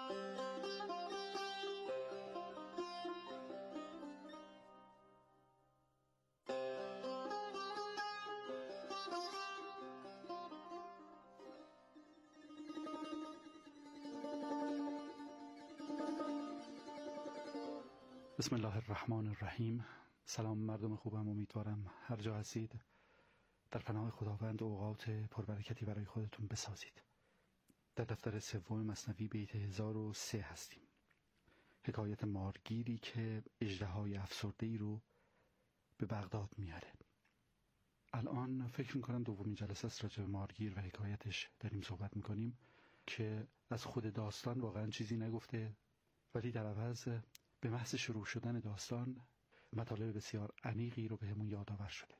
بسم الله الرحمن الرحیم. سلام مردم خوبم، امیدوارم هر جا هستید در پناه خداوند اوقات پربرکتی برای خودتون بسازید. در دفتر سوم مثنوی بیت 1003 هستیم. حکایت مارگیری که اژدهای افسرده‌ای رو به بغداد میاره. الان فکر میکنم دومین جلسه است راجع به مارگیر و حکایتش داریم صحبت میکنیم که از خود داستان واقعا چیزی نگفته، ولی در عوض به محض شروع شدن داستان مطالب بسیار عمیقی رو بهمون یادآور شده.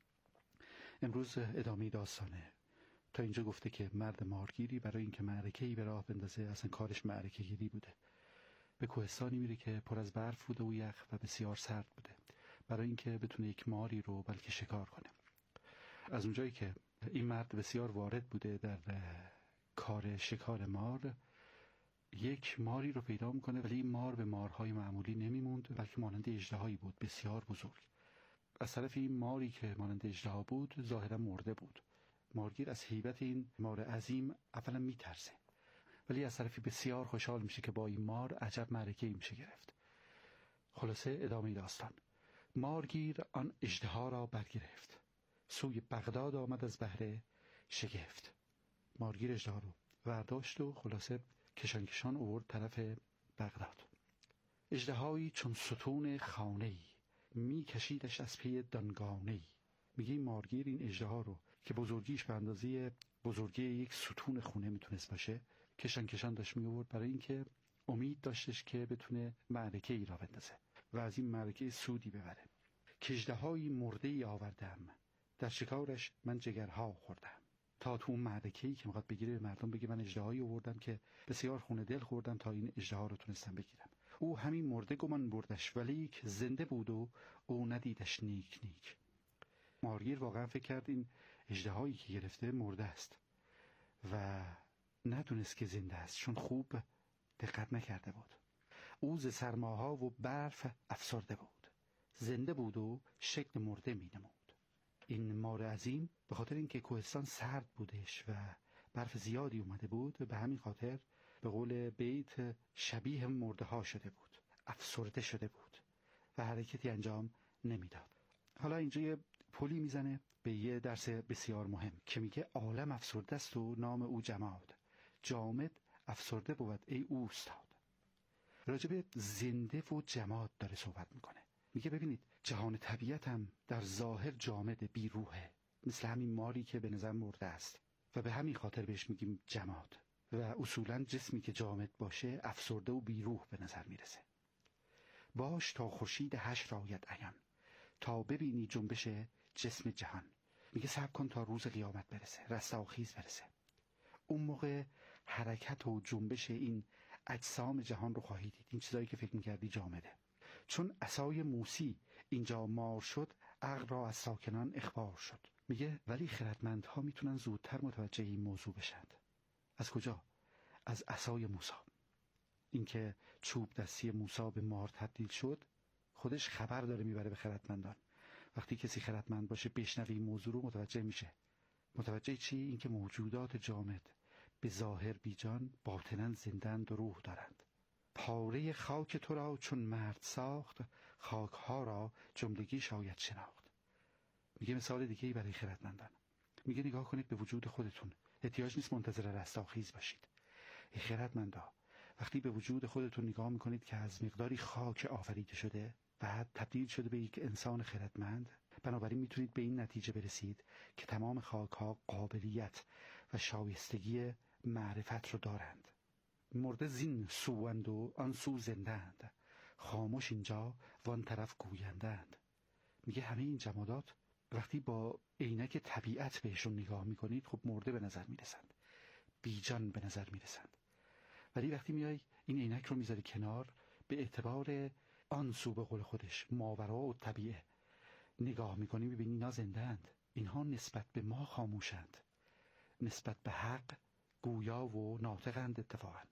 امروز ادامه داستانه. تا اینجا گفته که مرد مارگیری برای اینکه معرکه‌ای به راه بندازه، اصلا کارش معرکه‌گیری بوده، به کوهستانی میره که پر از برف بوده و یخ و بسیار سرد بوده، برای اینکه بتونه یک ماری رو بلکه شکار کنه. از اونجایی که این مرد بسیار وارد بوده در کار شکار مار، یک ماری رو پیدا میکنه، ولی این مار به مارهای معمولی نمیموند، بلکه مانند اژدهایی بود بسیار بزرگ. از طرف این ماری که مانند اژدها بود ظاهرا مرده بود. مارگیر از هیبت این مار عظیم اولا میترسه، ولی از طرفی بسیار خوشحال میشه که با این مار عجب معرکه‌ای میشه گرفت. خلاصه ادامه داستان. مارگیر آن اژدها را برگرفت، سوی بغداد آمد از بهر شگفت. مارگیر اژدها رو برداشت و خلاصه کشان آورد طرف بغداد. اژدهایی چون ستون خانه‌ای، می کشیدش از پی دانگانه‌ای. میگه مارگیر این اژدها رو که بزرگیش به اندازه بزرگی یک ستون خونه میتونست باشه، کشان داشت می آورد، برای اینکه امید داشتش که بتونه معرکه ای را بندازه و از این معرکه سودی ببره. که اژدهایی مرده‌ای آوردم، در شکارش من جگرها خوردم. تا تو اون معرکه‌ای که میخواد بگیره به مردم بگه من اژدهایی آوردم که بسیار خون دل خوردم تا این اژدها رو تونستم بگیرم. او همین مرده گمان بردش، ولیک زنده بود و او ندیدش نیک نیک. مارگیر واقعا فکر کرد این اژدهایی که گرفته مرده است و ندونست که زنده است، چون خوب دقت نکرده بود. او ز سرماها و برف افسرده بود، زنده بود و شکل مرده می نمود. این مار عظیم به خاطر اینکه کوهستان سرد بودش و برف زیادی اومده بود، به همین خاطر به قول بیت شبیه مرده ها شده بود، افسرده شده بود و حرکتی انجام نمیداد. حالا اینجا یه پلی میزنه به یه درس بسیار مهم که میگه عالم افسرده است و نام او جماد، جامد افسرده بود ای اوستاد. راجب زنده و جماد داره صحبت میکنه. میگه ببینید جهان طبیعتم در ظاهر جامد، بی روحه، مثل همین ماری که به نظر مرده است و به همین خاطر بهش میگیم جماد. و اصولا جسمی که جامد باشه افسرده و بی روح به نظر میرسه. باش تا خورشید حشر آید عیان، تا ببینی جنبش جسم جهان. میگه صبر کن تا روز قیامت برسه، رستاخیز برسه. اون موقع حرکت و جنبش این اجسام جهان رو خواهی دید. این چیزایی که فکر میکردی جامده. چون عصای موسی اینجا مار شد، عقل را از ساکنان اخبار شد. میگه ولی خردمندها میتونن زودتر متوجه این موضوع بشند. از کجا؟ از عصای موسی. اینکه چوب دستی موسی به مار تبدیل شد خودش خبر داره میبره به خردمندان. وقتی کسی خردمند باشه بشنوه این موضوع رو متوجه میشه. متوجه چی؟ اینکه موجودات جامد به ظاهر بیجان باطناً زندند و روح دارند. پاره خاک تو را چون مرد ساخت، خاکها را جملگی شاید شناخت. میگه مثال دیگه‌ای برای خردمندان. میگه نگاه کنید به وجود خودتون. احتیاج نیست منتظر رستاخیز باشید. ای خردمندا، وقتی به وجود خودتون نگاه میکنید که از مقداری خاک آفریده شده، بعد تبدیل شده به یک انسان خردمند، بنابراین میتونید به این نتیجه برسید که تمام خاکها قابلیت و شایستگی معرفت رو دارند. مرده زین سوند و آن سو زندند، خاموش اینجا وان طرف گویندند. میگه همه این جمادات وقتی با عینک طبیعت بهشون نگاه میکنید خب مرده به نظر میرسند، بیجان به نظر میرسند. ولی وقتی میای این عینک رو میذاری کنار، به اعتبار آن سو به قول خودش ماورا و طبیعه نگاه میکنی، میبینی اینا زندند. اینها نسبت به ما خاموشند، نسبت به حق گویا و ناطقند. اتفاقا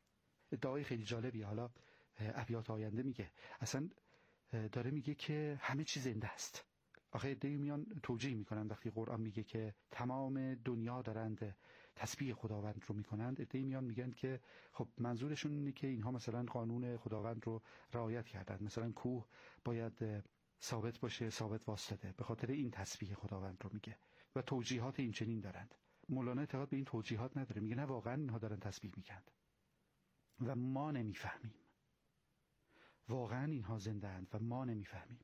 ادعای خیلی جالبی. حالا ابیات آینده میگه، اصلا داره میگه که همه چیز زنده است. آخه ادعای میان توجیه میکنن وقتی قرآن میگه که تمام دنیا دارند تسبیح خداوند رو میکنند، ادعای میان میگن که خب منظورشون اینه که اینها مثلا قانون خداوند رو رعایت کردند. مثلا کوه باید ثابت باشه، ثابت واسطه، به خاطر این تسبیح خداوند رو میگه و توجیهات این چنین دارند. مولانا اعتقاد به این توجیهات نداره، میگه نه، واقعا اینها دارن تسبیح میکنند و ما نمیفهمیم. واقعا اینها زنده اند و ما نمیفهمیم.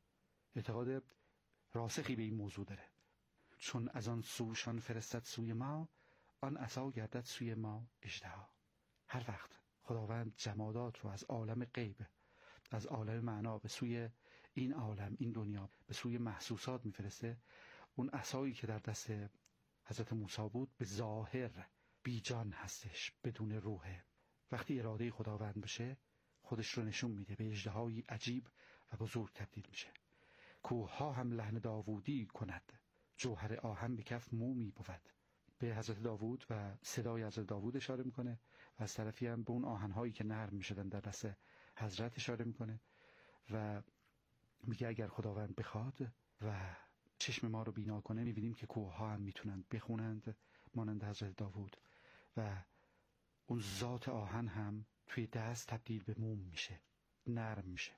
اعتقاد راسخی به این موضوع داره. چون از آن سوشان فرستد سوی ما، آن عصا گردد سوی ما اژدها. هر وقت خداوند جمادات رو از عالم غیب، از عالم معنا به سوی این عالم، این دنیا، به سوی محسوسات میفرسته، اون عصایی که در دست حضرت موسی بود به ظاهر بیجان هستش، بدون روحه. وقتی اراده خداوند بشه خودش رو نشون میده، به اژدهایی عجیب و بزرگ تبدیل میشه. کوه ها هم لحن داوودی کند، جوهر آهن به کف مومی بود. به حضرت داوود و صدای حضرت داوود اشاره میکنه و از طرفی هم به اون آهنهایی که نرم میشدن در دست حضرت اشاره میکنه و میگه اگر خداوند بخواد و چشم ما رو بینا کنه، میبینیم که کوه ها هم میتونند بخونند مانند حضرت داوود و اون ذات آهن هم توی دست تبدیل به موم میشه، نرم میشه.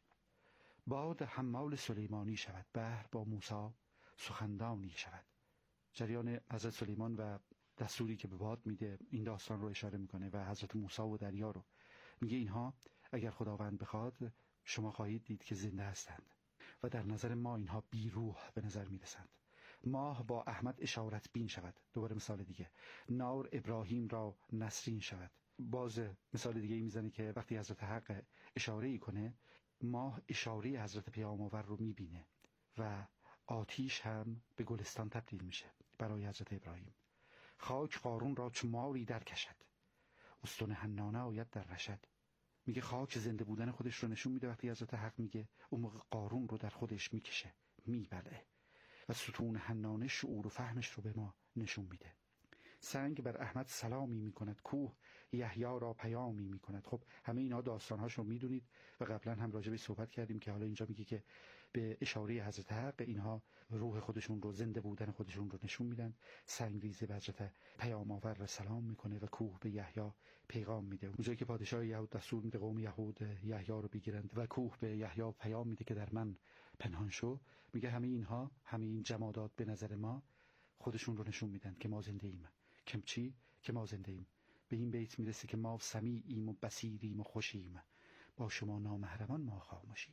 باد حمال سلیمانی شود، بحر با موسی سخندانی شود. جریان حضرت سلیمان و دستوری که به باد میده این داستان رو اشاره میکنه و حضرت موسی و دریا رو میگه اینها اگر خداوند بخواد شما خواهید دید که زنده هستند و در نظر ما اینها بی روح به نظر میرسند. ماه با احمد اشارت بین شود. دوباره مثال دیگه، نار ابراهیم را نسرین شود. باز مثال دیگه میزنه که وقتی حضرت حق اشاره کنه، ماه اشاره حضرت پیام‌آور رو میبینه و آتیش هم به گلستان تبدیل میشه برای حضرت ابراهیم. خاک قارون را چو ماری در کشد، استون حنانه آید در رشد. میگه خاک زنده بودن خودش رو نشون میده. وقتی حضرت حق میگه اون موقع قارون رو در خودش میکشه، میبله و ستون حنانه شعور و فهمش رو به ما نشون میده. سنگ بر احمد سلامی میکند، کوه یحیی را پیامی میکند. خب همه اینا داستانهاش رو میدونید و قبلا هم راجع به صحبت کردیم که حالا اینجا میگه که به اشاره حضرت حق اینها روح خودشون رو، زنده بودن خودشون رو نشون میدن. سنگ ریزه به حضرت پیام آور سلام میکنه و کوه به یحیی پیغام میده. اونجایی که پادشاه یهود دستور میده قوم یهود یحیی رو بگیرند و کوه به یحیی پیام میده که در من پنهان شو، میگه همه اینها، همه این جمادات به نظر ما خودشون رو نشون میدن که ما زنده ایم. کم چی؟ که ما زنده ایم. به این بیت میرسه که ما سمیعیم و بصیریم و خوشیم، با شما نامحرمان ما خاموشیم.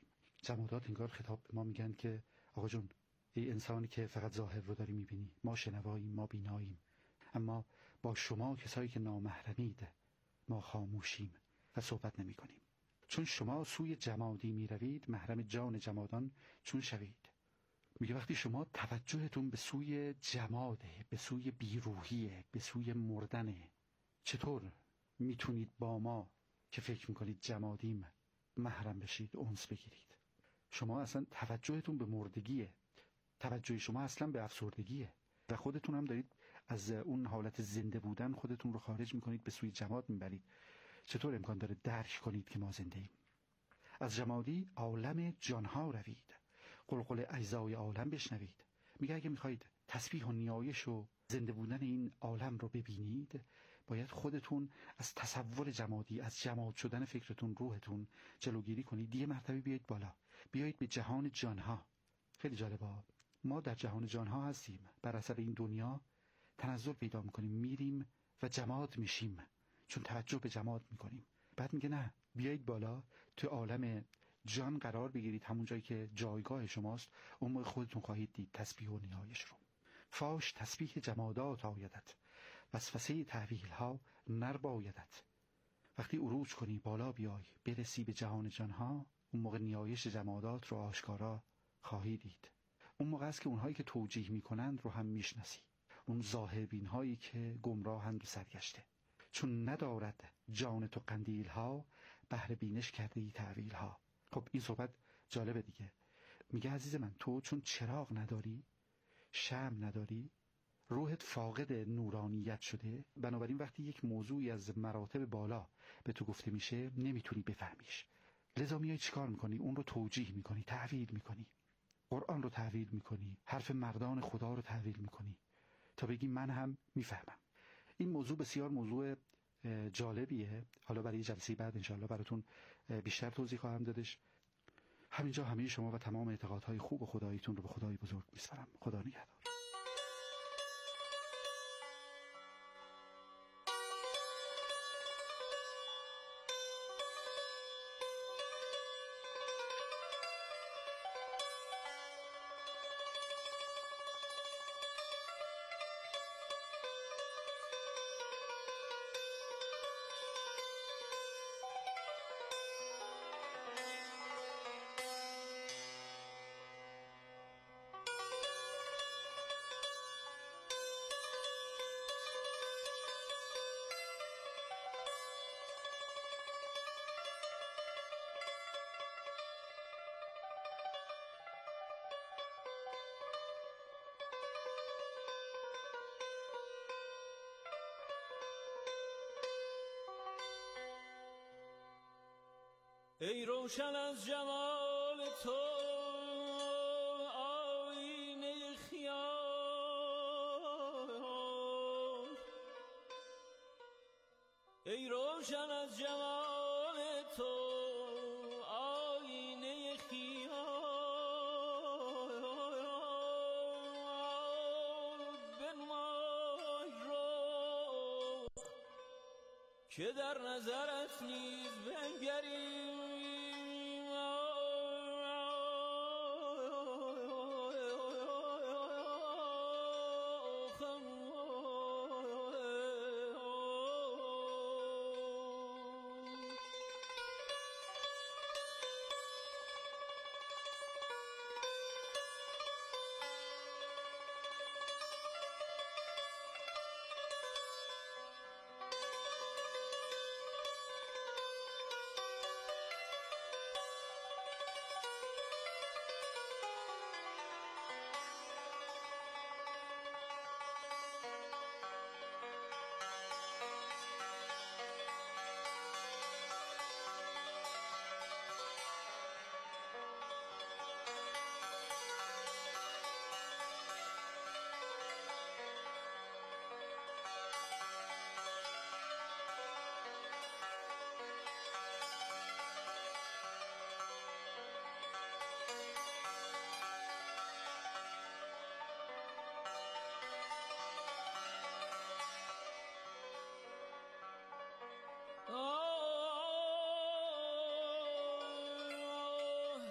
جمادات انگار خطاب به ما میگن که آقا جون، ای انسانی که فقط ظاهر رو داری میبینی، ما شنواییم، ما بیناییم، اما با شما کسایی که نامحرمید ما خاموشیم و صحبت نمی کنیم. چون شما سوی جمادی می روید، محرم جان جمادان چون شوید. میگه وقتی شما توجهتون به سوی جماده، به سوی بیروحیه، به سوی مردنه، چطور میتونید با ما که فکر میکنید جمادیم محرم بشید، انس بگیرید؟ شما اصلا توجهتون به مردگیه، توجه شما اصلا به افسردگیه و خودتون هم دارید از اون حالت زنده بودن خودتون رو خارج میکنید، به سوی جماد میبرید. چطور امکان داره درک کنید که ما زنده ایم؟ از جمادی عالم جانها روید، قلقل اجزای عالم بشنوید. میگه اگه میخواید تسبیح و نیایش و زنده بودن این عالم رو ببینید، باید خودتون از تصور جمادی، از جماد شدن فکرتون، روحتون جلوگیری کنید. یه مرتبه بیایید بالا، بیایید به جهان جانها. خیلی جالبه، ما در جهان جانها هستیم، بر اثر این دنیا تنزل پیدا میکنیم، میریم و جماد میشیم، چون توجه به جماد میکنیم. بعد میگه نه، بیایید بالا، تو عالم جان قرار بگیرید، همون جایی که جایگاه شماست. اون موقع خودتون خواهید دید تسبیح و نیایش رو. فاش تسبیح جمادات آیدت، وسوسه تحویل ها نربایدت. وقتی عروج کنی، بالا بیای، برسی به جهان جانها، اون موقع نیایش جمادات رو آشکارا خواهی دید. اون موقع است که اونهایی که توجیه میکنند رو هم میشناسی، اون ظاهربین هایی که گمراهند و سرگشته. چون ندارد جان تو قندیل ها، بهر بینش کرده ای تعویل ها. خب این صحبت جالبه دیگه. میگه عزیز من، تو چون چراغ نداری، شمع نداری، روحت فاقد نورانیت شده، بنابراین وقتی یک موضوعی از مراتب بالا به تو گفته میشه نمیتونی بفهمیش. لذا میای چیکار میکنی؟ اون رو توجیه میکنی، تعویل میکنی. قرآن رو تعویل میکنی، حرف مردان خدا رو تعویل میکنی تا بگی من هم میفهمم. این موضوع بسیار موضوع جالبیه. حالا برای جلسه بعد انشاءالله براتون بیشتر توضیح خواهم دادش. همینجا همه شما و تمام اعتقادهای خوب و خداییتون رو به خدای بزرگ میسپارم. خدا نگهدار. ای روشن از جمال تو آینه خیال، ای روشن از جمال تو آینه خیال، بنمای رو که در نظرت نیز بنگریم.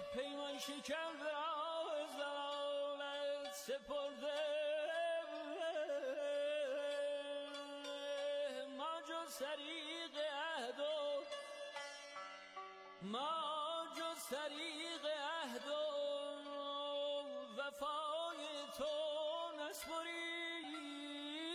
پیمان شکن راه زلالت سپرده ما جز طریق عهد و وفای تو نسپریم.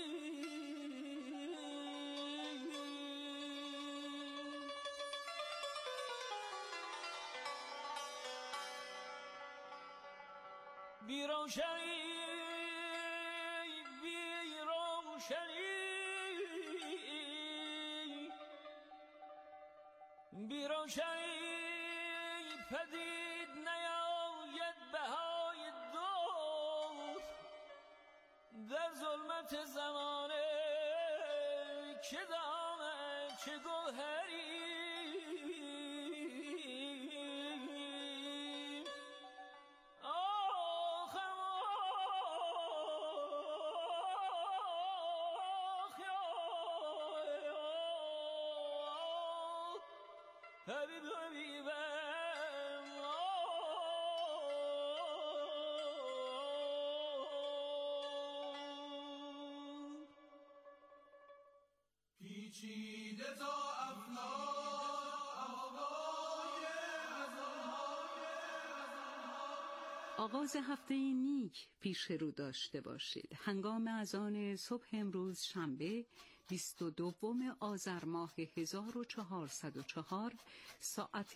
بیروشنی پدید نیاید بهای دوست در ظلمت زمانه که دامد چه گوهری آغاز هفته نیک پیش رو داشته باشید. هنگام اذان صبح امروز شنبه 22 آذر ماه 1404 ساعت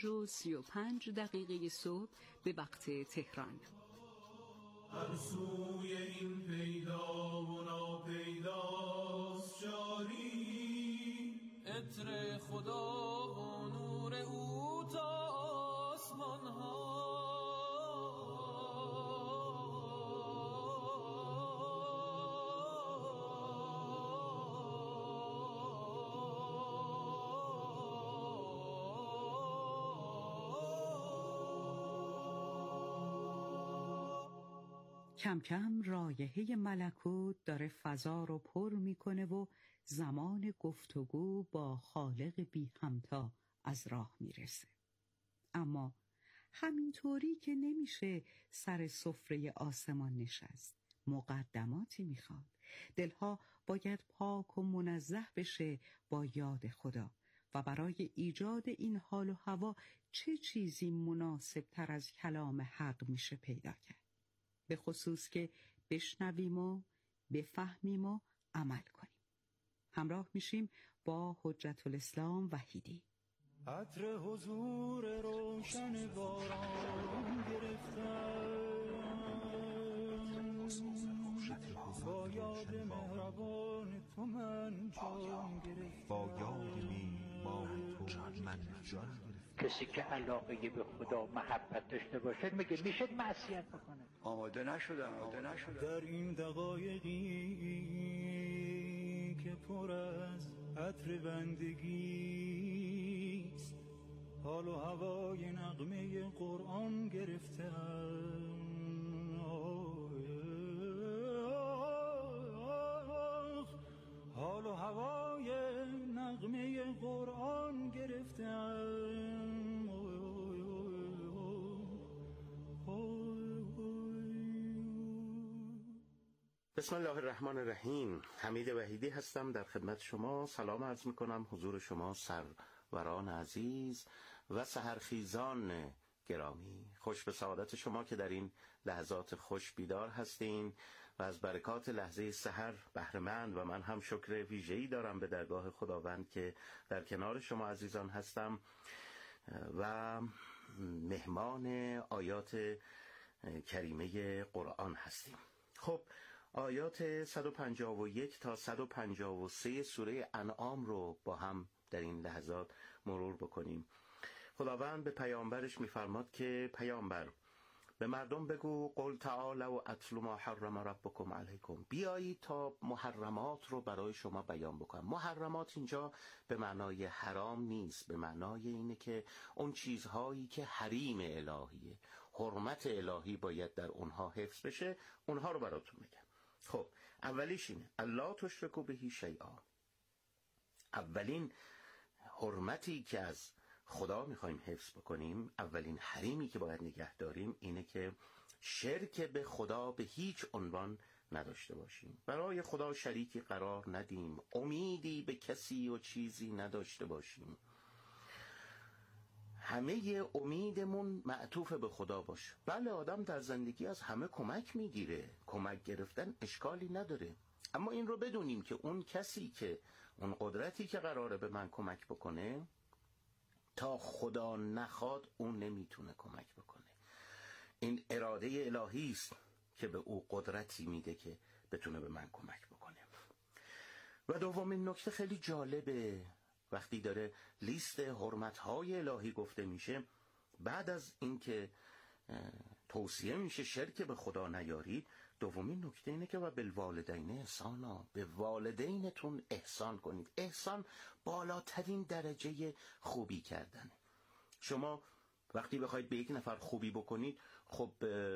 5:35 صبح به وقت تهران. هر سوی این پیدا و ناپیداست جاری، عطر خدا و نور او تا آسمان ها. کم کم رایحه ملکوت داره فضا رو پر میکنه و زمان گفتگو با خالق بی همتا از راه میرسه. اما همینطوری که نمیشه سر سفره آسمان نشست. مقدماتی میخواد. دلها باید پاک و منزه بشه با یاد خدا و برای ایجاد این حال و هوا چه چیزی مناسب تر از کلام حق میشه پیدا کرد. به خصوص که بشنویم و بفهمیم و عمل کنیم. همراه میشیم با حجت الاسلام وحیدی. عطر حضور روشن باران گرفتم، با یاد مهربان تو من جان گرفتم، با یاد میهمان تو من جان گرفتم. کسی که علاقه به خدا محبت داشته باشه میگه میشه معصیت بکنه. آماده نشدم. در این دقایقی که پر از عطر بندگیست، حال و هوای نغمه قرآن گرفتم، حال و هوای نغمه قرآن گرفتم. بسم الله الرحمن الرحیم. حمید وحیدی هستم در خدمت شما. سلام عرض میکنم حضور شما سروران عزیز و سحرخیزان گرامی. خوش به سعادت شما که در این لحظات خوش بیدار هستین و از برکات لحظه سحر بهره‌مند و من هم شکر ویژه‌ای دارم به درگاه خداوند که در کنار شما عزیزان هستم و مهمان آیات کریمه قرآن هستیم. خب آیات 151 تا 153 سوره انعام رو با هم در این لحظات مرور بکنیم. خداوند به پیامبرش میفرماد که پیامبر به مردم بگو قل تعالوا اتل ما حرم ربکم علیکم، بیایید تا محرمات رو برای شما بیان بکنم. محرمات اینجا به معنای حرام نیست، به معنای اینه که اون چیزهایی که حریم الهیه، حرمت الهی باید در اونها حفظ بشه، اونها رو براتون میگم. خب اولیش اینه الا تشرکوا به شیئا. اولین حرمتی که از خدا میخوایم حفظ بکنیم، اولین حریمی که باید نگه داریم اینه که شرک به خدا به هیچ عنوان نداشته باشیم، برای خدا شریکی قرار ندیم، امیدی به کسی و چیزی نداشته باشیم، همه امیدمون معطوف به خدا باشه. بله آدم در زندگی از همه کمک میگیره، کمک گرفتن اشکالی نداره، اما این رو بدونیم که اون کسی که اون قدرتی که قراره به من کمک بکنه تا خدا نخواد اون نمیتونه کمک بکنه. این اراده الهی است که به او قدرتی میده که بتونه به من کمک بکنه. و دومین نکته خیلی جالبه، وقتی داره لیست حرمت‌های الهی گفته میشه، بعد از اینکه توصیه میشه شرک به خدا نیارید، دومین نکته اینه که و بالوالدین احسانا، به والدینتون احسان کنید. احسان بالاترین درجه خوبی کردنه. شما وقتی بخواید به یک نفر خوبی بکنید، خب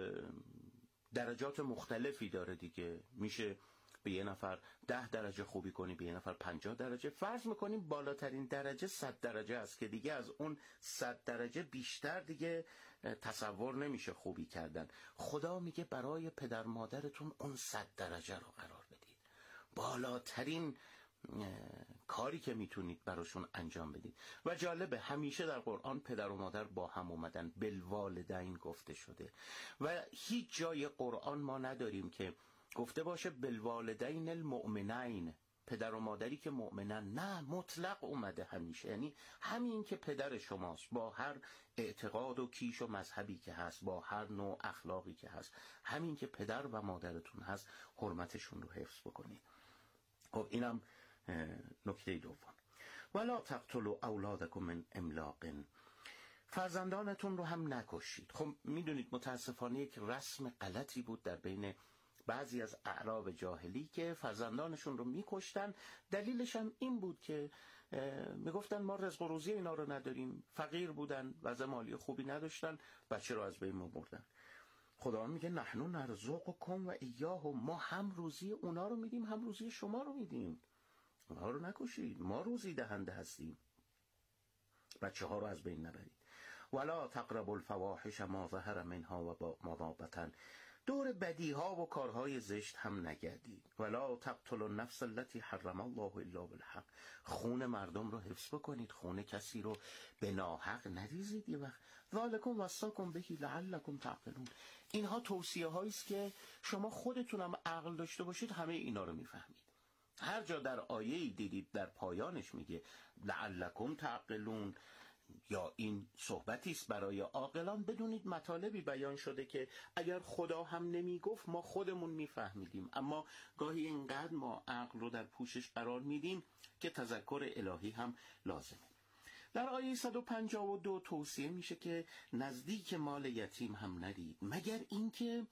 درجات مختلفی داره دیگه، میشه به یه نفر 10 درجه خوبی کنی، به یه نفر 50 درجه. فرض میکنیم بالاترین درجه 100 درجه است که دیگه از اون 100 درجه بیشتر دیگه تصور نمیشه خوبی کردن. خدا میگه برای پدر مادرتون اون 100 درجه رو قرار بدید، بالاترین کاری که میتونید براشون انجام بدید. و جالبه همیشه در قرآن پدر و مادر با هم اومدن، بالوالدین گفته شده و هیچ جای قرآن ما نداریم که گفته باشه بالوالدین المؤمنین، پدر و مادری که مؤمنن. نه، مطلق اومده همیشه، یعنی همین که پدر شماست، با هر اعتقاد و کیش و مذهبی که هست، با هر نوع اخلاقی که هست، همین که پدر و مادرتون هست حرمتشون رو حفظ بکنید. خب اینم نکته دوم. ولا تقتلوا اولادکم من املاق، فرزندانتون رو هم نکشید. خب میدونید متاسفانه یک رسم غلطی بود در بین بعضی از اعراب جاهلی که فرزندانشون رو میکشتن. دلیلش هم این بود که میگفتن ما رزق و روزی اینا رو نداریم، فقیر بودن، وضع مالی خوبی نداشتن، بچه رو از بین بردن. خدا میگه نحنو نرزقکم و ایاهم، ما هم روزی اونا رو میدیم هم روزی شما رو میدیم، اونا رو نکشید، ما روزی دهنده هستیم، بچه ها رو از بین نبرید. ولا تقربوا الفواحش ما ظهر منها و ما بطن، دور بدی ها و کارهای زشت هم نگردید. ولا تقتلوا النفس التي حرم الله الا بالحق، خون مردم رو حفظ بکنید، خون کسی رو به ناحق نریزید. یه وقت ذالکم وصاکم به لعلکم تعقلون، اینها توصیه هایی است که شما خودتونم عقل داشته باشید همه اینا رو میفهمید. هر جا در آیه‌ای دیدید در پایانش میگه لعلکم تعقلون یا این صحبتی است برای عاقلان، بدونید مطالبی بیان شده که اگر خدا هم نمیگفت ما خودمون میفهمیدیم، اما گاهی اینقدر ما عقل رو در پوشش قرار میدیم که تذکر الهی هم لازمه. در آیه 152 توصیه میشه که نزدیک مال یتیم هم نرید، مگر اینکه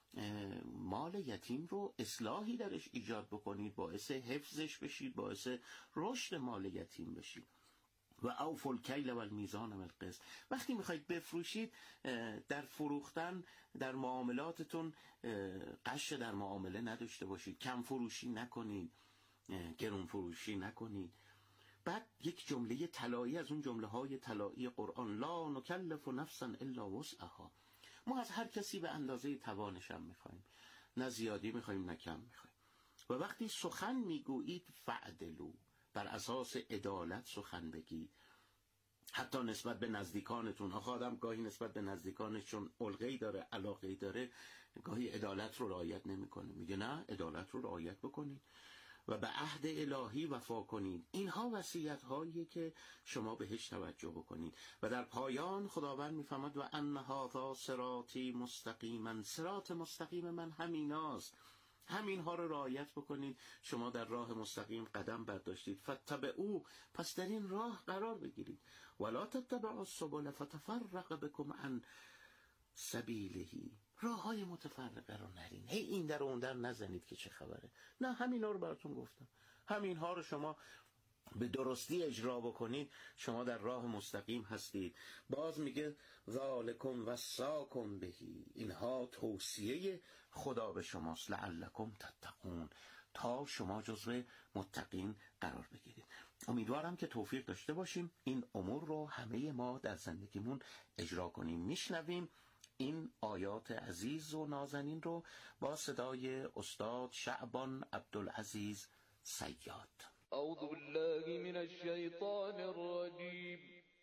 مال یتیم رو اصلاحی درش ایجاد بکنید، باعث حفظش بشید، باعث رشد مال یتیم بشید. و اوفوا الکیل و المیزان بالقسط، وقتی میخواید بفروشید در فروختن در معاملاتتون غش در معامله نداشته باشید، کم فروشی نکنید، گرون فروشی نکنید. بعد یک جمله طلایی از اون جمله های طلایی قرآن، لا نکلف نفسا الا وسعها، ما از هر کسی به اندازه توانش هم میخوایم، نه زیادی میخوایم نه کم میخوایم. و وقتی سخن میگویید فعدلو، بر اساس عدالت سخن بگید، حتی نسبت به نزدیکانتون. آدم گاهی نسبت به نزدیکانش چون علقه‌ای داره، علاقه‌ای داره، گاهی عدالت رو رعایت نمیکنه، میگه نه عدالت رو رعایت بکنید و به عهد الهی وفا کنید. اینها وصیت هایی که شما بهش توجه بکنید. و در پایان خداوند میفرماد و ان هذا صراطی مستقیما، صراط مستقیم من همیناست، همینها رو رعایت بکنید. شما در راه مستقیم قدم برداشتید، فاتبعوا، پس در این راه قرار بگیرید. ولا تتبعوا السبل فتفرق بكم عن سبیله، راه های متفرقه رو نرین، هی این در اون در نزنید که چه خبره. نه، همینها رو براتون گفتم، همینها رو شما به درستی اجرا بکنید، شما در راه مستقیم هستید. باز میگه ذالکم وصاکم بهی، اینها توصیه خدا به شماست، لعلکم تتقون، تا شما جزو متقین قرار بگیرید. امیدوارم که توفیق داشته باشیم این امور رو همه ما در زندگیمون اجرا کنیم. میشنویم این آیات عزیز و نازنین رو با صدای استاد شعبان عبدالعزیز صیاد. اعوذ بالله من الشیطان الرجیم.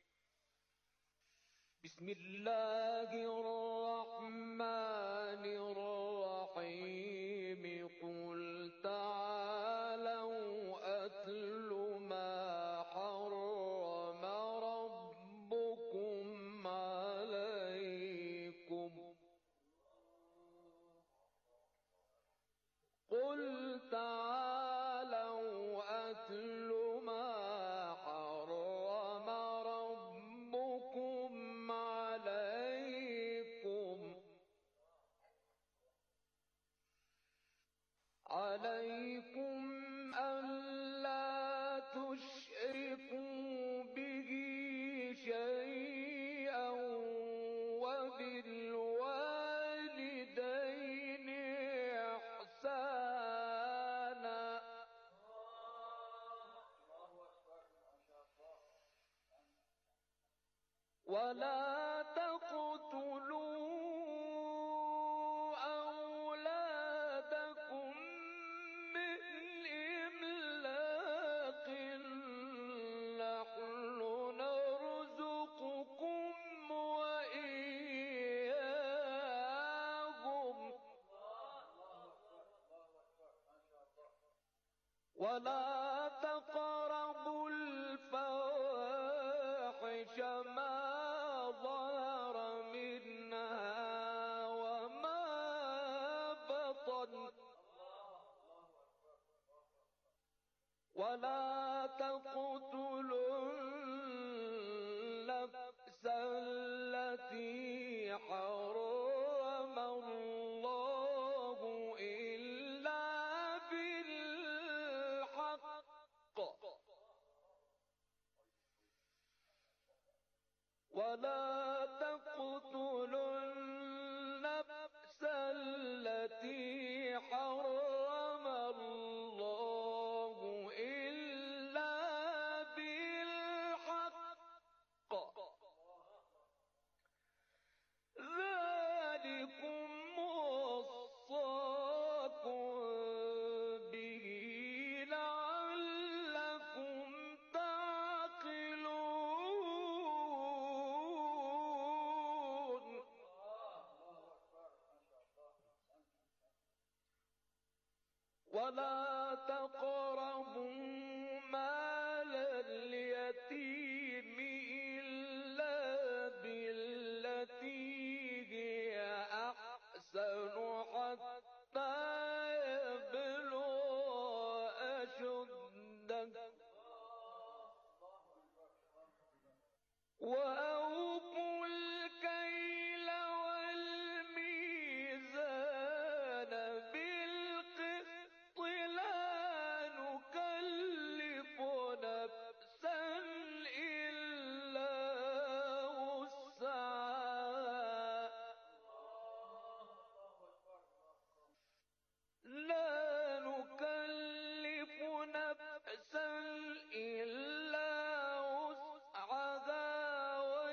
بسم الله الرحمن الرحیم. قل تعالوا اتل ما حرم ربكم عليكم. قل تعالوا اتل ما حرم ربكم عليكم ألا تشركوا به شيئا وبالوالدين إحسانا ولا تقتلوا أولادكم من إملاق. نحن نرزقكم وإياهم ولا تقربوا الفواحش ما ظهر منها وما بطن ولا تقتلوا النفس التي حرم الله إلا بالحق ولا تقتلوا النفس التي حرم الله إلا بالحق ذلكم وصاكم به لعلكم تعقلون. ولا تقربوا مال اليتيم إلا بالتي هي أحسن حتى يبلغ أشده وأوفوا الكيل والميزان بالقسط لا نكلف نفسا إلا وسعها لا نكلف نفسا إلا وسعها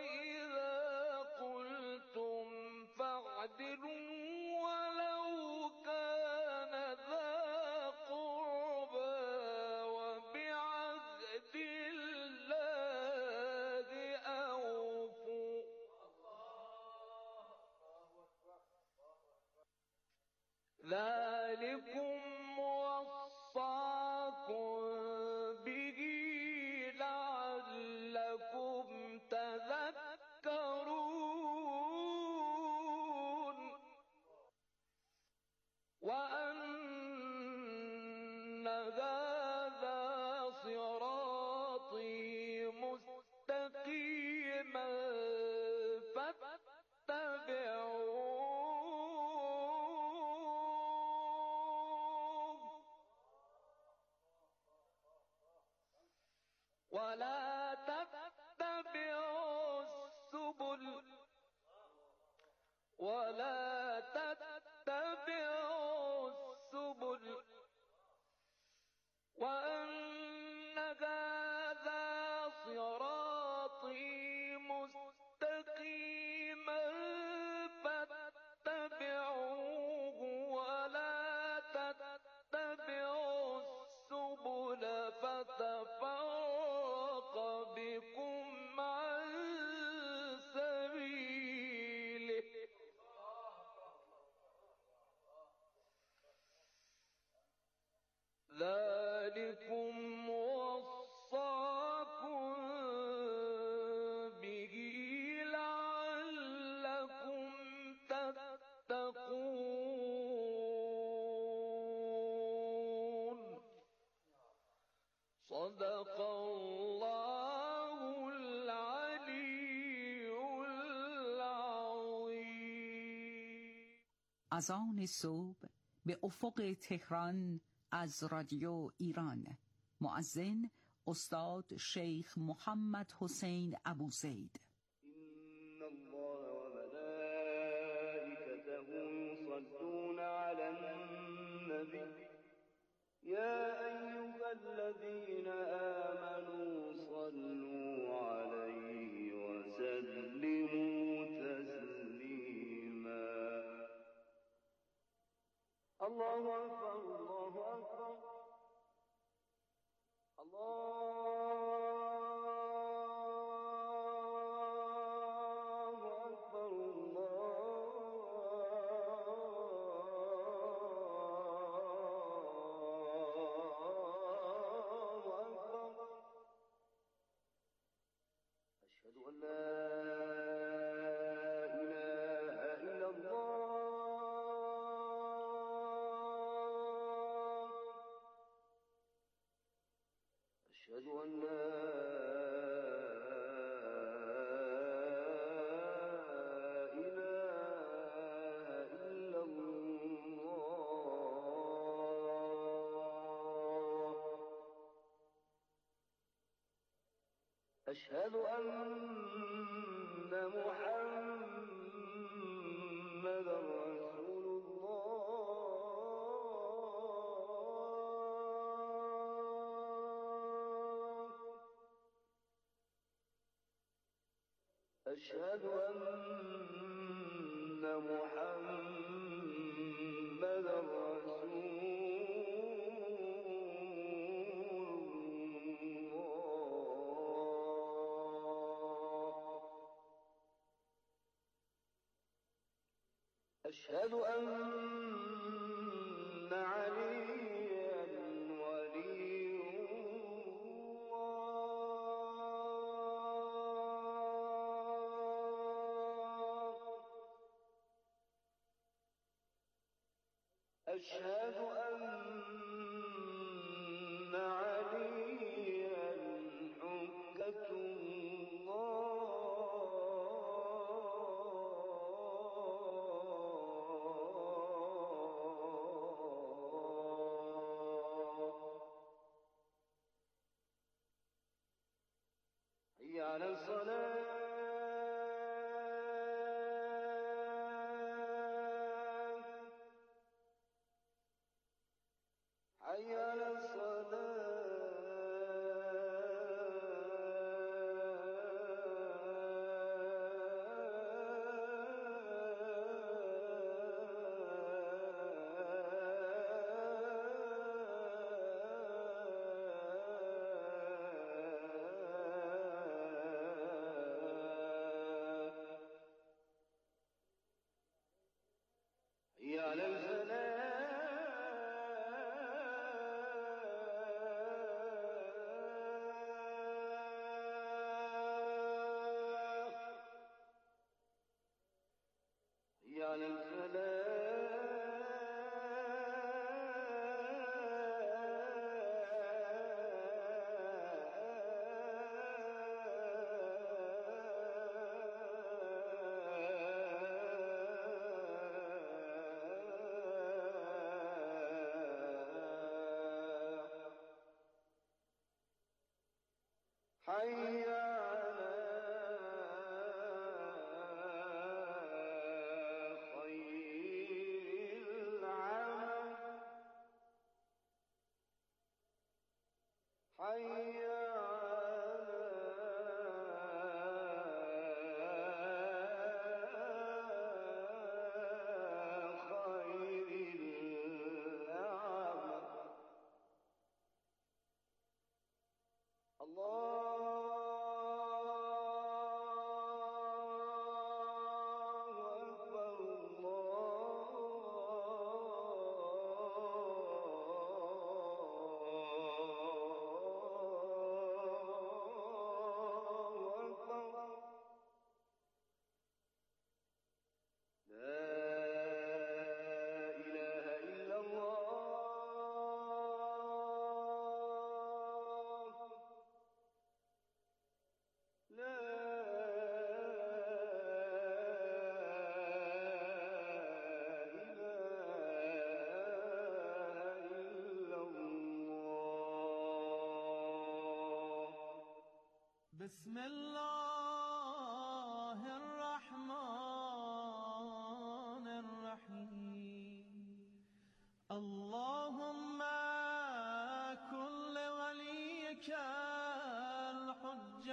از آن صبح به افق تهران از رادیو ایران. مؤذن استاد شیخ محمد حسین ابوزید. إن الله وملائكته يصلون على النبي يا أيها الذين آمنوا صلوا عليه وسلموا تسليما. الله أكبر الله أكبر الله أكبر الله أكبر. أشهد أن لا إله إلا الله. أشهد أن لا إله إلا الله. أشهد أن محمدا رسول الله. أشهد أن محمدا رسول الله. أشهد أن عليا ولي الله. أشهد أن عليا حجة الله. حي على الصلاة.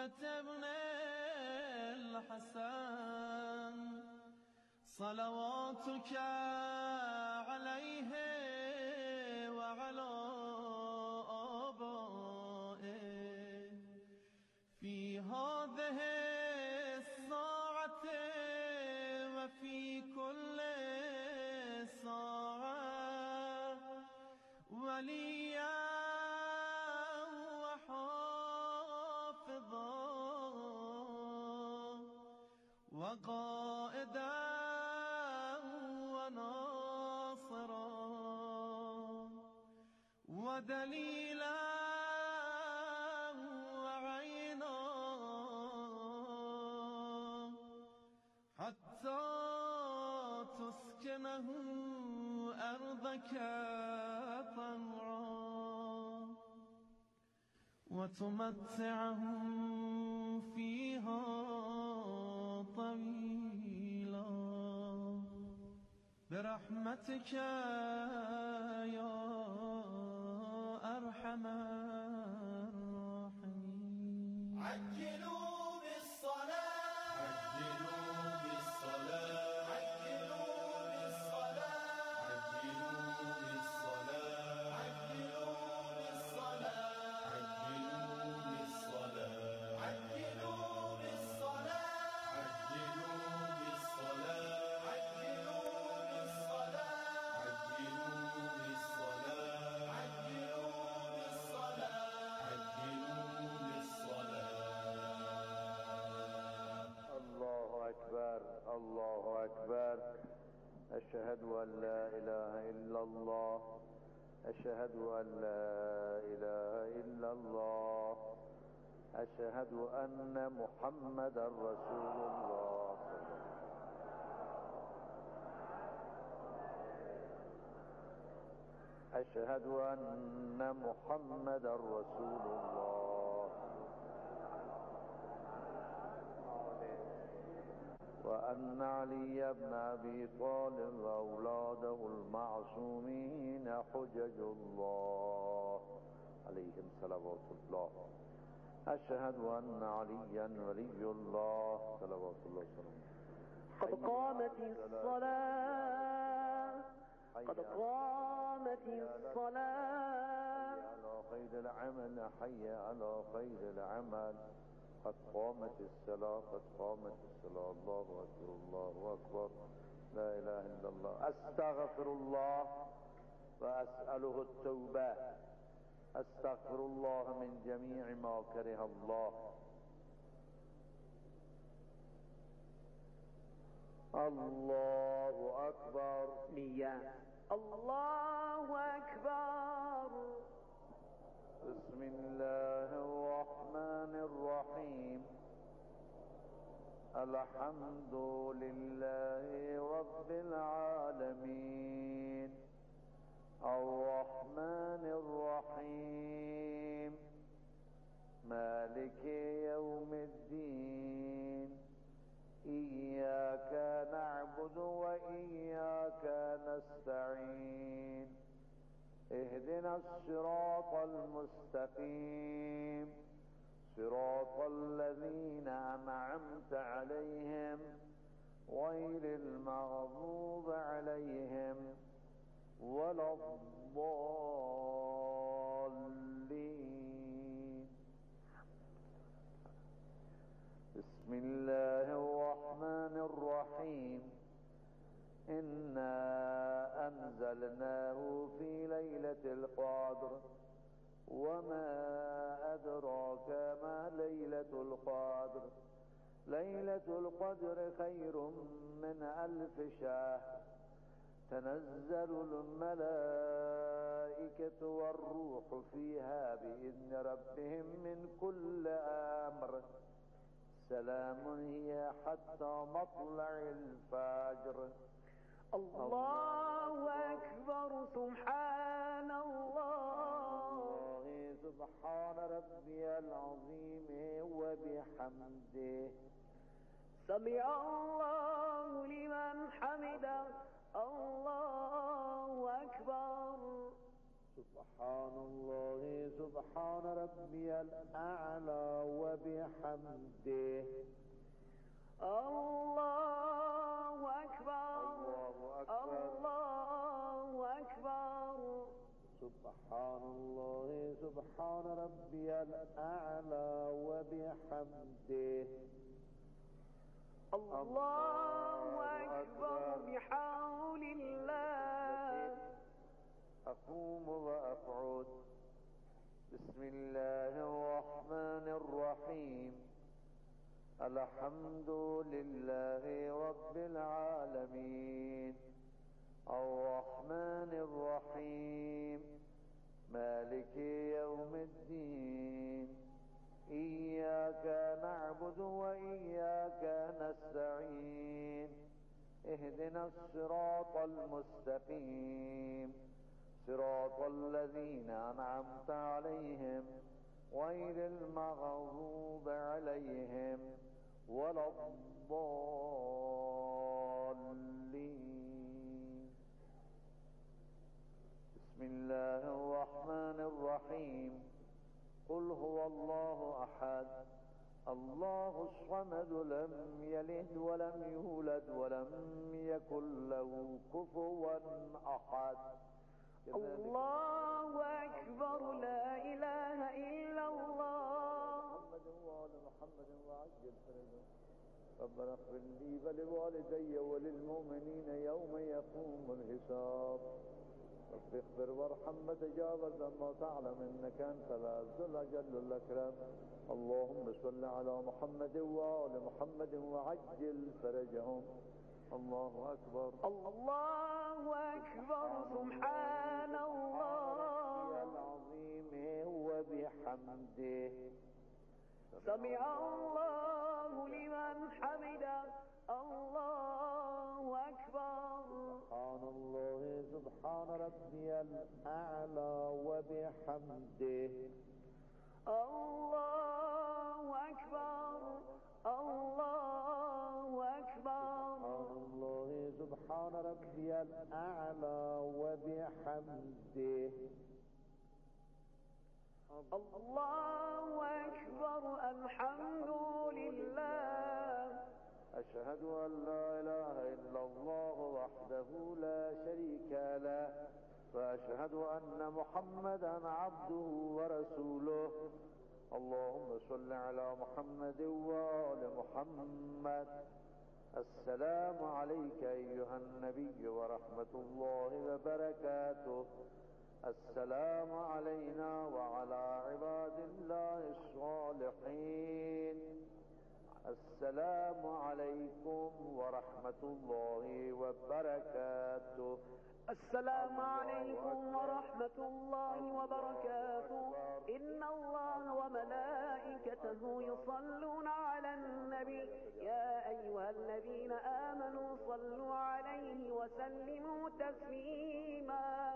ابن الحسن صلواتك عليه وعلى آبائه في هذه الساعة وفي كل ساعة وليا وحافظا وقائدا وناصرا ودليلا وعينا حتى تسكنه أرضك طوعا وتمتعهم فيها طويلا برحمتك يا أرحم الراحمين. عجلوا بالصلاة عجلوا بالصلاة عجلوا بالصلاة عجلوا بالصلاة عجلوا بالصلاة عجلوا بالصلاة عجلوا بالصلاة عجلوا بالصلاة عجلوا بالصلاة عجلوا بالصلاة عجلوا بالصلاة عجلوا بالصلاة. الله أكبر الله أكبر. أشهد أن لا إله إلا الله أشهد أن لا إله إلا الله أشهد أن محمد رسول الله. أشهد أن محمد رسول الله وأن علي بن أبي طالب وأولاده المعصومين حجج الله عليهم صلوات الله. أشهد أن عليا ولي الله صلوات الله وسلامه. قد قامت الصلاة قد قامت الصلاة. حي على خير العمل حي على خير العمل. قد قامت الصلاة قد قامت الصلاة. الله أكبر الله أكبر. لا إله إلا الله. أستغفر الله وأسأله التوبة. أستغفر الله من جميع ما كره الله. الله أكبر. نية. الله أكبر. بسم الله الرحمن الرحيم. الحمد لله رب العالمين الرحمن الرحيم مالك يوم الدين. إياك نعبد وإياك نستعين. اهدنا الصراط المستقيم صراط الذين أنعمت عليهم غير المغضوب عليهم ولا الضالين. بسم الله الرحمن الرحيم. إنا أنزلناه في ليلة القدر وما أدراك ما ليلة القدر. ليلة القدر خير من 1000 شهر. تنزل الملائكة والروح فيها بإذن ربهم من كل أمر. سلام هي حتى مطلع الفجر. الله أكبر. سبحان الله. سبحان ربي العظيم وبحمده. سمع الله لمن حمده. الله أكبر. سبحان سبحان الله سبحان ربي الأعلى وبحمده الله أكبر الله أكبر سبحان الله سبحان ربي الأعلى وبحمده الله أكبر بحول الله أقوم وأقعد بسم الله الرحمن الرحيم الحمد لله رب العالمين الرحمن الرحيم مالك يوم الدين إياك نعبد وإياك نستعين اهدنا الصراط المستقيم صراط الذين أنعمت عليهم غير المغضوب عليهم ولا الضالين بسم الله الرحمن الرحيم قل هو الله أحد الله الصمد لم يلد ولم يولد ولم يكن له كفوا أحد الله أكبر لا إله إلا الله محمد وآل محمد وعجل فرجهم ربنا اغفر لي ولوالدي وللمؤمنين يوم يقوم الحساب رب اغفر وارحم وتجاوز ما تعلم انك انت العز الاجل الاكرم اللهم صل على محمد وآل محمد وعجل فرجهم الله أكبر الله أكبر سبحان الله العظيم وبحمده سمع الله لمن حمده الله أكبر سبحان الله سبحان ربي الأعلى وبحمده الله أكبر الله أكبر سبحان ربي الأعلى وبحمده الله أكبر الحمد لله أشهد أن لا إله إلا الله وحده لا شريك له وأشهد أن محمدا عبده ورسوله اللهم صل على محمد وآل محمد السلام عليك أيها النبي ورحمة الله وبركاته السلام علينا وعلى عباد الله الصالحين السلام عليكم ورحمة الله وبركاته السلام عليكم ورحمة الله وبركاته إن الله وملائكته يصلون على النبي يا أيها الذين آمنوا صلوا عليه وسلموا تسليما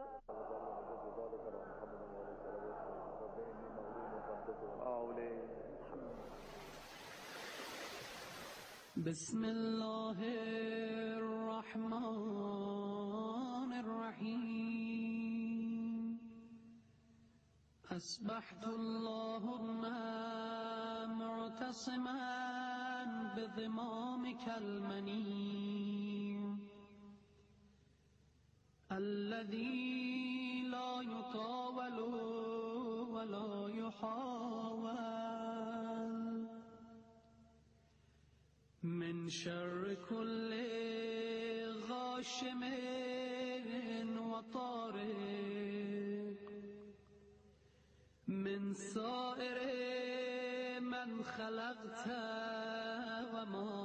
بسم الله الرحمن الرحيم أصبحت اللهم معتصما بضمامك المني الذي لا يطاول ولا يحاول من شر كل غاشم وطارق من سائر من خلقت وما